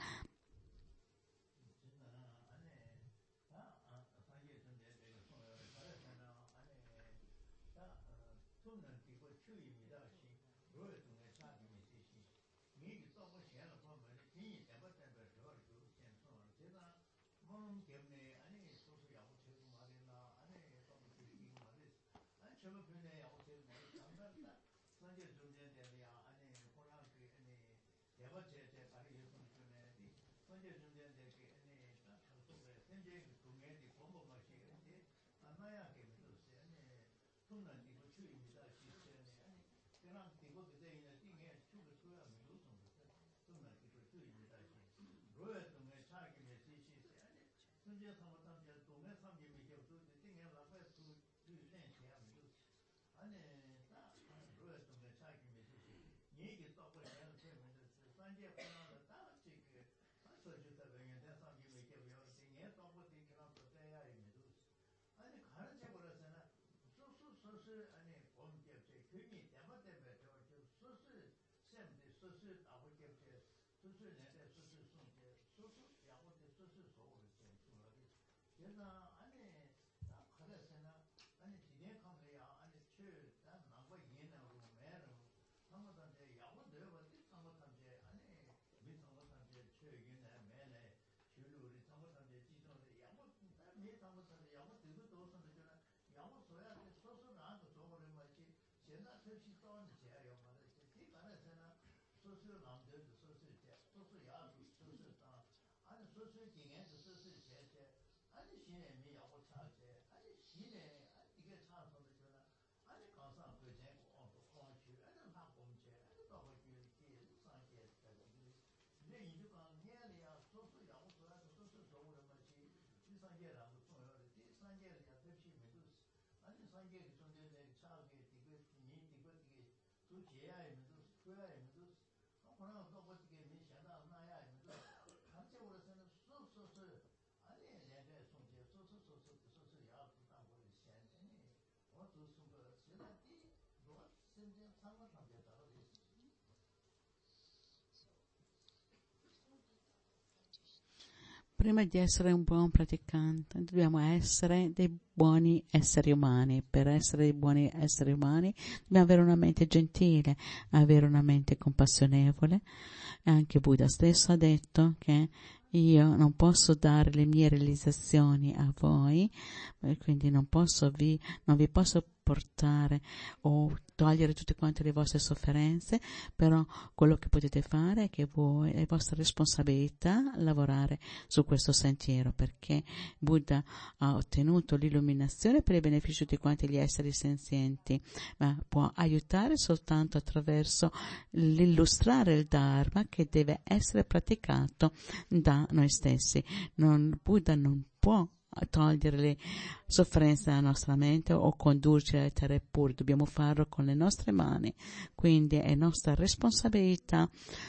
Prima di essere un buon praticante dobbiamo essere dei buoni esseri umani. Per essere dei buoni esseri umani dobbiamo avere una mente gentile, avere una mente compassionevole. E anche Buddha stesso ha detto che io non posso dare le mie realizzazioni a voi, quindi non posso vi, non vi posso portare o togliere tutte quante le vostre sofferenze, però quello che potete fare è che voi, è vostra responsabilità lavorare su questo sentiero, perché Buddha ha ottenuto l'illuminazione per il beneficio di quanti gli esseri senzienti, ma può aiutare soltanto attraverso l'illustrare il Dharma che deve essere praticato da noi stessi. Non, Buddha non può togliere le sofferenze dalla nostra mente o condurci alle terre pure, dobbiamo farlo con le nostre mani, quindi è nostra responsabilità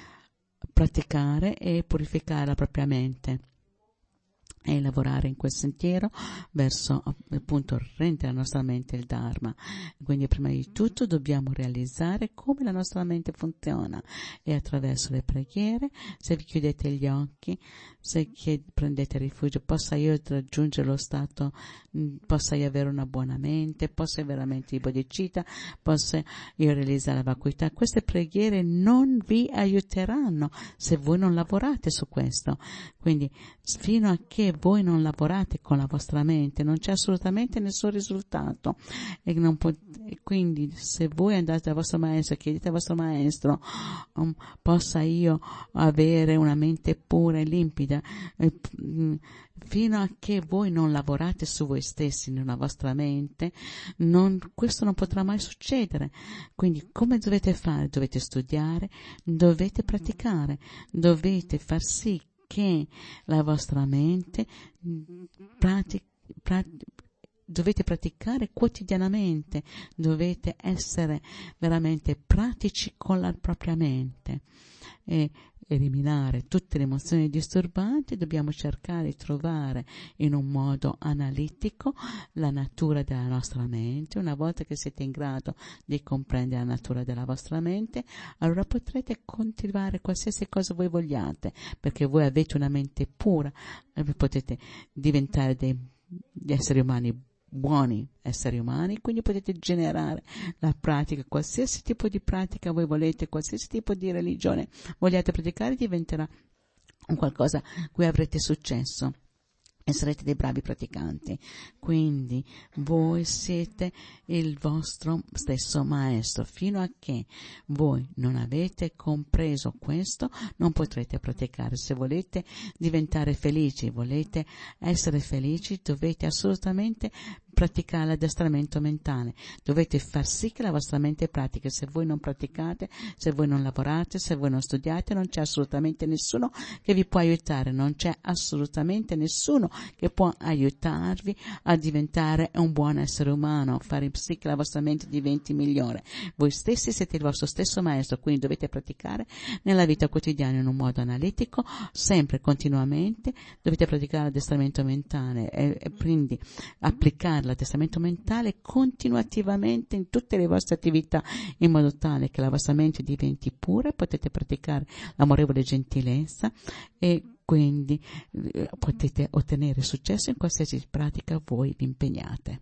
praticare e purificare la propria mente e lavorare in quel sentiero verso appunto rendere la nostra mente il Dharma. Quindi prima di tutto dobbiamo realizzare come la nostra mente funziona, e attraverso le preghiere, se vi chiudete gli occhi, se chied- prendete rifugio, possa io raggiungere lo stato, mh, possa io avere una buona mente, possa veramente il bodhicitta, possa io realizzare la vacuità. Queste preghiere non vi aiuteranno se voi non lavorate su questo. Quindi fino a che che voi non lavorate con la vostra mente non c'è assolutamente nessun risultato, e, non pot- e quindi se voi andate dal vostro maestro e chiedete al vostro maestro um, possa io avere una mente pura e limpida, eh, mh, fino a che voi non lavorate su voi stessi nella vostra mente, non, questo non potrà mai succedere. Quindi come dovete fare? Dovete studiare, dovete praticare, dovete far sì che la vostra mente prati, prati, dovete praticare quotidianamente, dovete essere veramente pratici con la propria mente e eliminare tutte le emozioni disturbanti. Dobbiamo cercare di trovare in un modo analitico la natura della nostra mente. Una volta che siete in grado di comprendere la natura della vostra mente, allora potrete coltivare qualsiasi cosa voi vogliate, perché voi avete una mente pura e potete diventare dei, degli esseri umani buoni esseri umani, quindi potete generare la pratica, qualsiasi tipo di pratica voi volete, qualsiasi tipo di religione vogliate praticare, diventerà un qualcosa cui avrete successo e sarete dei bravi praticanti. Quindi voi siete il vostro stesso maestro. Fino a che voi non avete compreso questo, non potrete praticare. Se volete diventare felici, volete essere felici, dovete assolutamente praticare l'addestramento mentale, dovete far sì che la vostra mente pratichi. Se voi non praticate, se voi non lavorate, se voi non studiate, non c'è assolutamente nessuno che vi può aiutare, non c'è assolutamente nessuno che può aiutarvi a diventare un buon essere umano, a fare sì che la vostra mente diventi migliore. Voi stessi siete il vostro stesso maestro, quindi dovete praticare nella vita quotidiana in un modo analitico, sempre, continuamente, dovete praticare l'addestramento mentale e, e quindi applicare l'addestramento mentale continuativamente in tutte le vostre attività, in modo tale che la vostra mente diventi pura e potete praticare l'amorevole gentilezza e quindi eh, potete ottenere successo in qualsiasi pratica voi vi impegnate.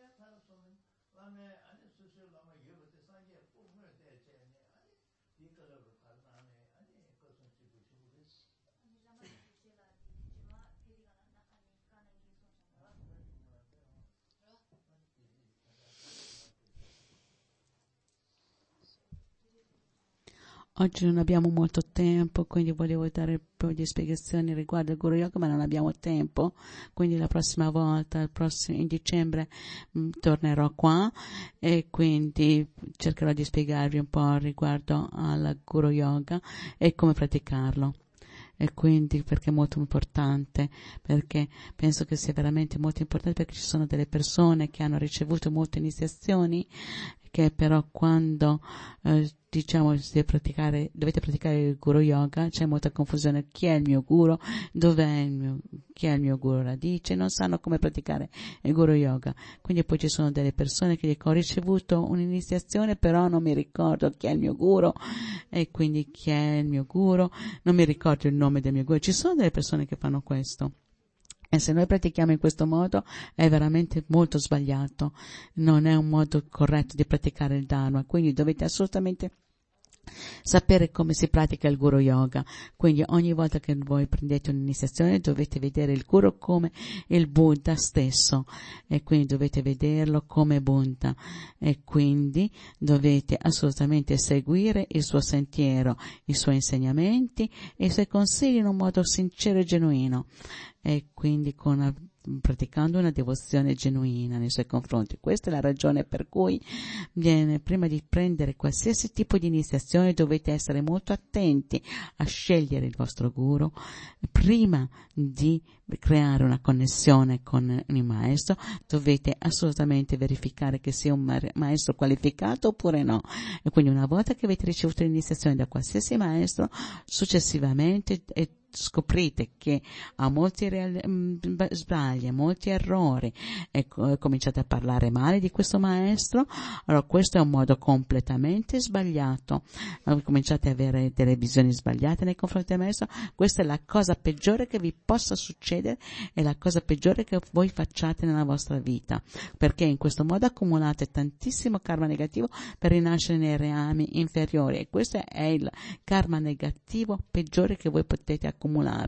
Oggi non abbiamo molto tempo, quindi volevo dare un po' di spiegazioni riguardo il Guru Yoga, ma non abbiamo tempo, quindi la prossima volta, il prossimo, in dicembre, mh, tornerò qua e quindi cercherò di spiegarvi un po' riguardo al Guru Yoga e come praticarlo. E quindi perché è molto importante, perché penso che sia veramente molto importante, perché ci sono delle persone che hanno ricevuto molte iniziazioni che però quando eh, diciamo deve praticare, dovete praticare il Guru Yoga c'è molta confusione: chi è il mio guru, dov'è il mio, chi è il mio guru radice, non sanno come praticare il Guru Yoga. Quindi poi ci sono delle persone che dicono: ho ricevuto un'iniziazione però non mi ricordo chi è il mio guru, e quindi chi è il mio guru, non mi ricordo il nome del mio guru. Ci sono delle persone che fanno questo. E se noi pratichiamo in questo modo è veramente molto sbagliato, non è un modo corretto di praticare il Dharma, quindi dovete assolutamente sapere come si pratica il Guru Yoga. Quindi ogni volta che voi prendete un'iniziazione dovete vedere il Guru come il Buddha stesso, e quindi dovete vederlo come Buddha, e quindi dovete assolutamente seguire il suo sentiero, i suoi insegnamenti e i suoi consigli in un modo sincero e genuino, e quindi con praticando una devozione genuina nei suoi confronti. Questa è la ragione per cui viene, prima di prendere qualsiasi tipo di iniziazione dovete essere molto attenti a scegliere il vostro guru prima di creare una connessione con il maestro. Dovete assolutamente verificare che sia un maestro qualificato oppure no, e quindi una volta che avete ricevuto l'iniziazione da qualsiasi maestro, successivamente e scoprite che ha molti reali, mh, sbagli, molti errori, e co- cominciate a parlare male di questo maestro, allora questo è un modo completamente sbagliato. Allora, cominciate a avere delle visioni sbagliate nei confronti del maestro. Questa è la cosa peggiore che vi possa succedere, è la cosa peggiore che voi facciate nella vostra vita, perché in questo modo accumulate tantissimo karma negativo per rinascere nei reami inferiori, e questo è il karma negativo peggiore che voi potete accumulare.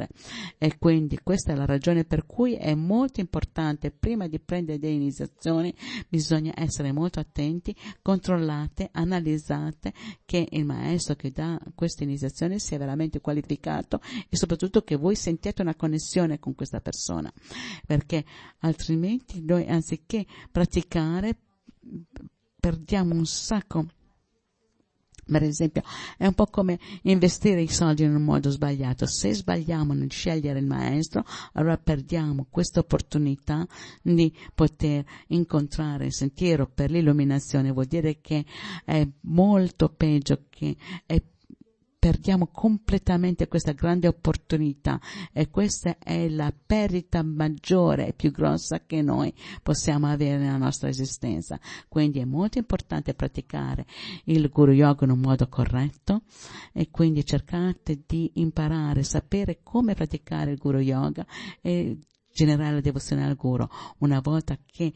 E quindi questa è la ragione per cui è molto importante, prima di prendere delle iniziazioni bisogna essere molto attenti, controllate, analizzate che il maestro che dà questa iniziazione sia veramente qualificato, e soprattutto che voi sentiate una connessione con questa persona, perché altrimenti noi, anziché praticare, perdiamo un sacco. Per esempio, è un po' come investire i soldi in un modo sbagliato. Se sbagliamo nel scegliere il maestro, allora perdiamo questa opportunità di poter incontrare il sentiero per l'illuminazione. Vuol dire che è molto peggio, che è perdiamo completamente questa grande opportunità, e questa è la perdita maggiore e più grossa che noi possiamo avere nella nostra esistenza. Quindi è molto importante praticare il Guru Yoga in un modo corretto, e quindi cercate di imparare, sapere come praticare il Guru Yoga e generare la devozione al Guru. Una volta che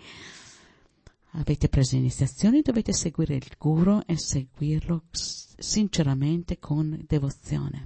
avete preso iniziazione dovete seguire il Guru e seguirlo sinceramente con devozione.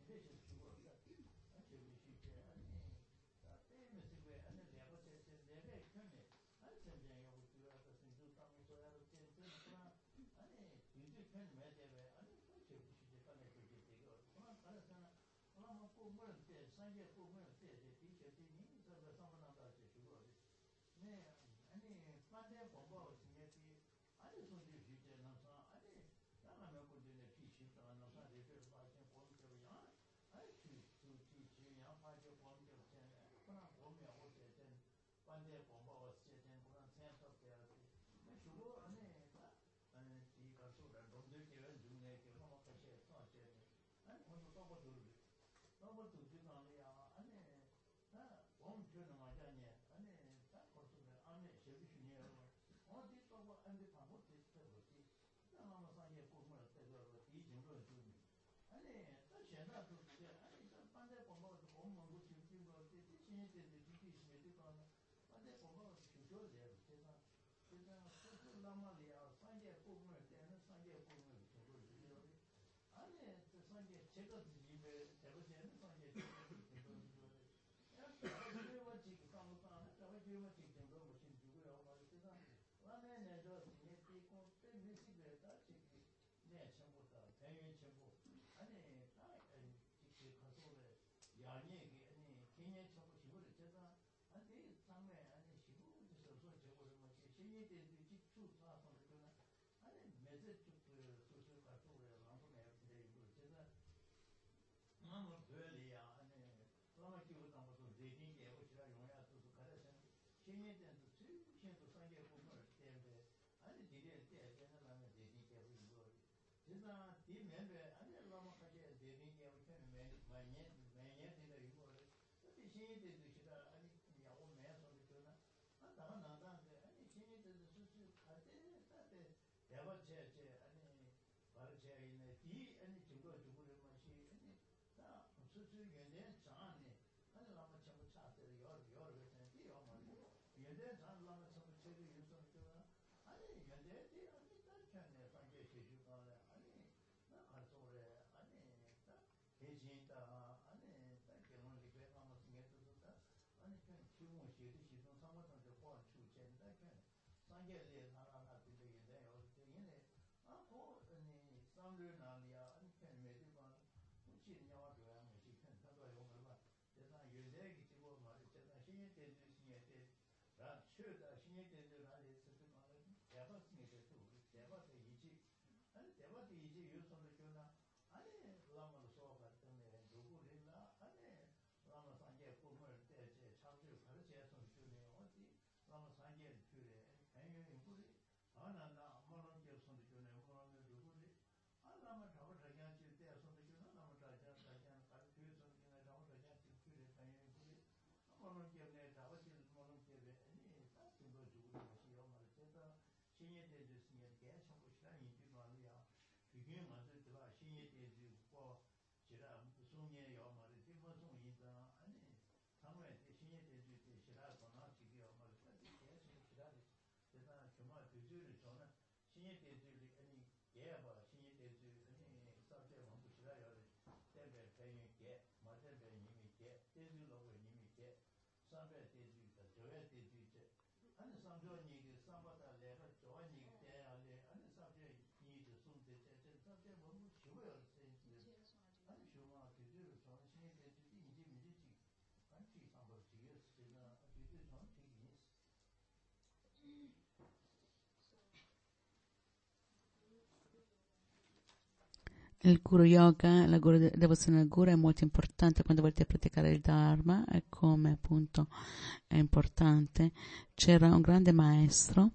Il Guru Yoga, la guru, devozione al Guru è molto importante quando volete praticare il Dharma, e come appunto è importante. C'era un grande maestro,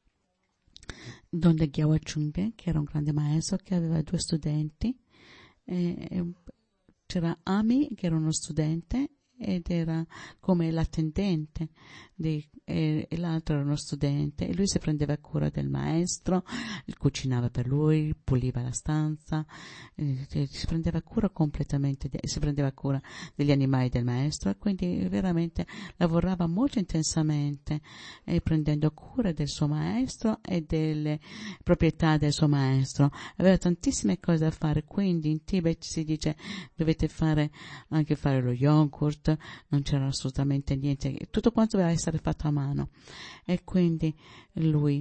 Donde Gyawa Chungde, che era un grande maestro che aveva due studenti, e c'era Ami che era uno studente ed era come l'attendente di, e, e l'altro era uno studente, e lui si prendeva cura del maestro, cucinava per lui, puliva la stanza, eh, si prendeva cura completamente, de, si prendeva cura degli animali del maestro, e quindi veramente lavorava molto intensamente, eh, prendendo cura del suo maestro e delle proprietà del suo maestro. Aveva tantissime cose da fare, quindi in Tibet si dice dovete fare anche fare lo yogurt, non c'era assolutamente niente, tutto quanto doveva essere fatto a mano, e quindi lui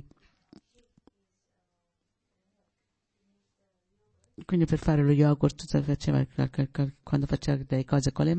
quindi per fare lo yogurt faceva, quando faceva delle cose con le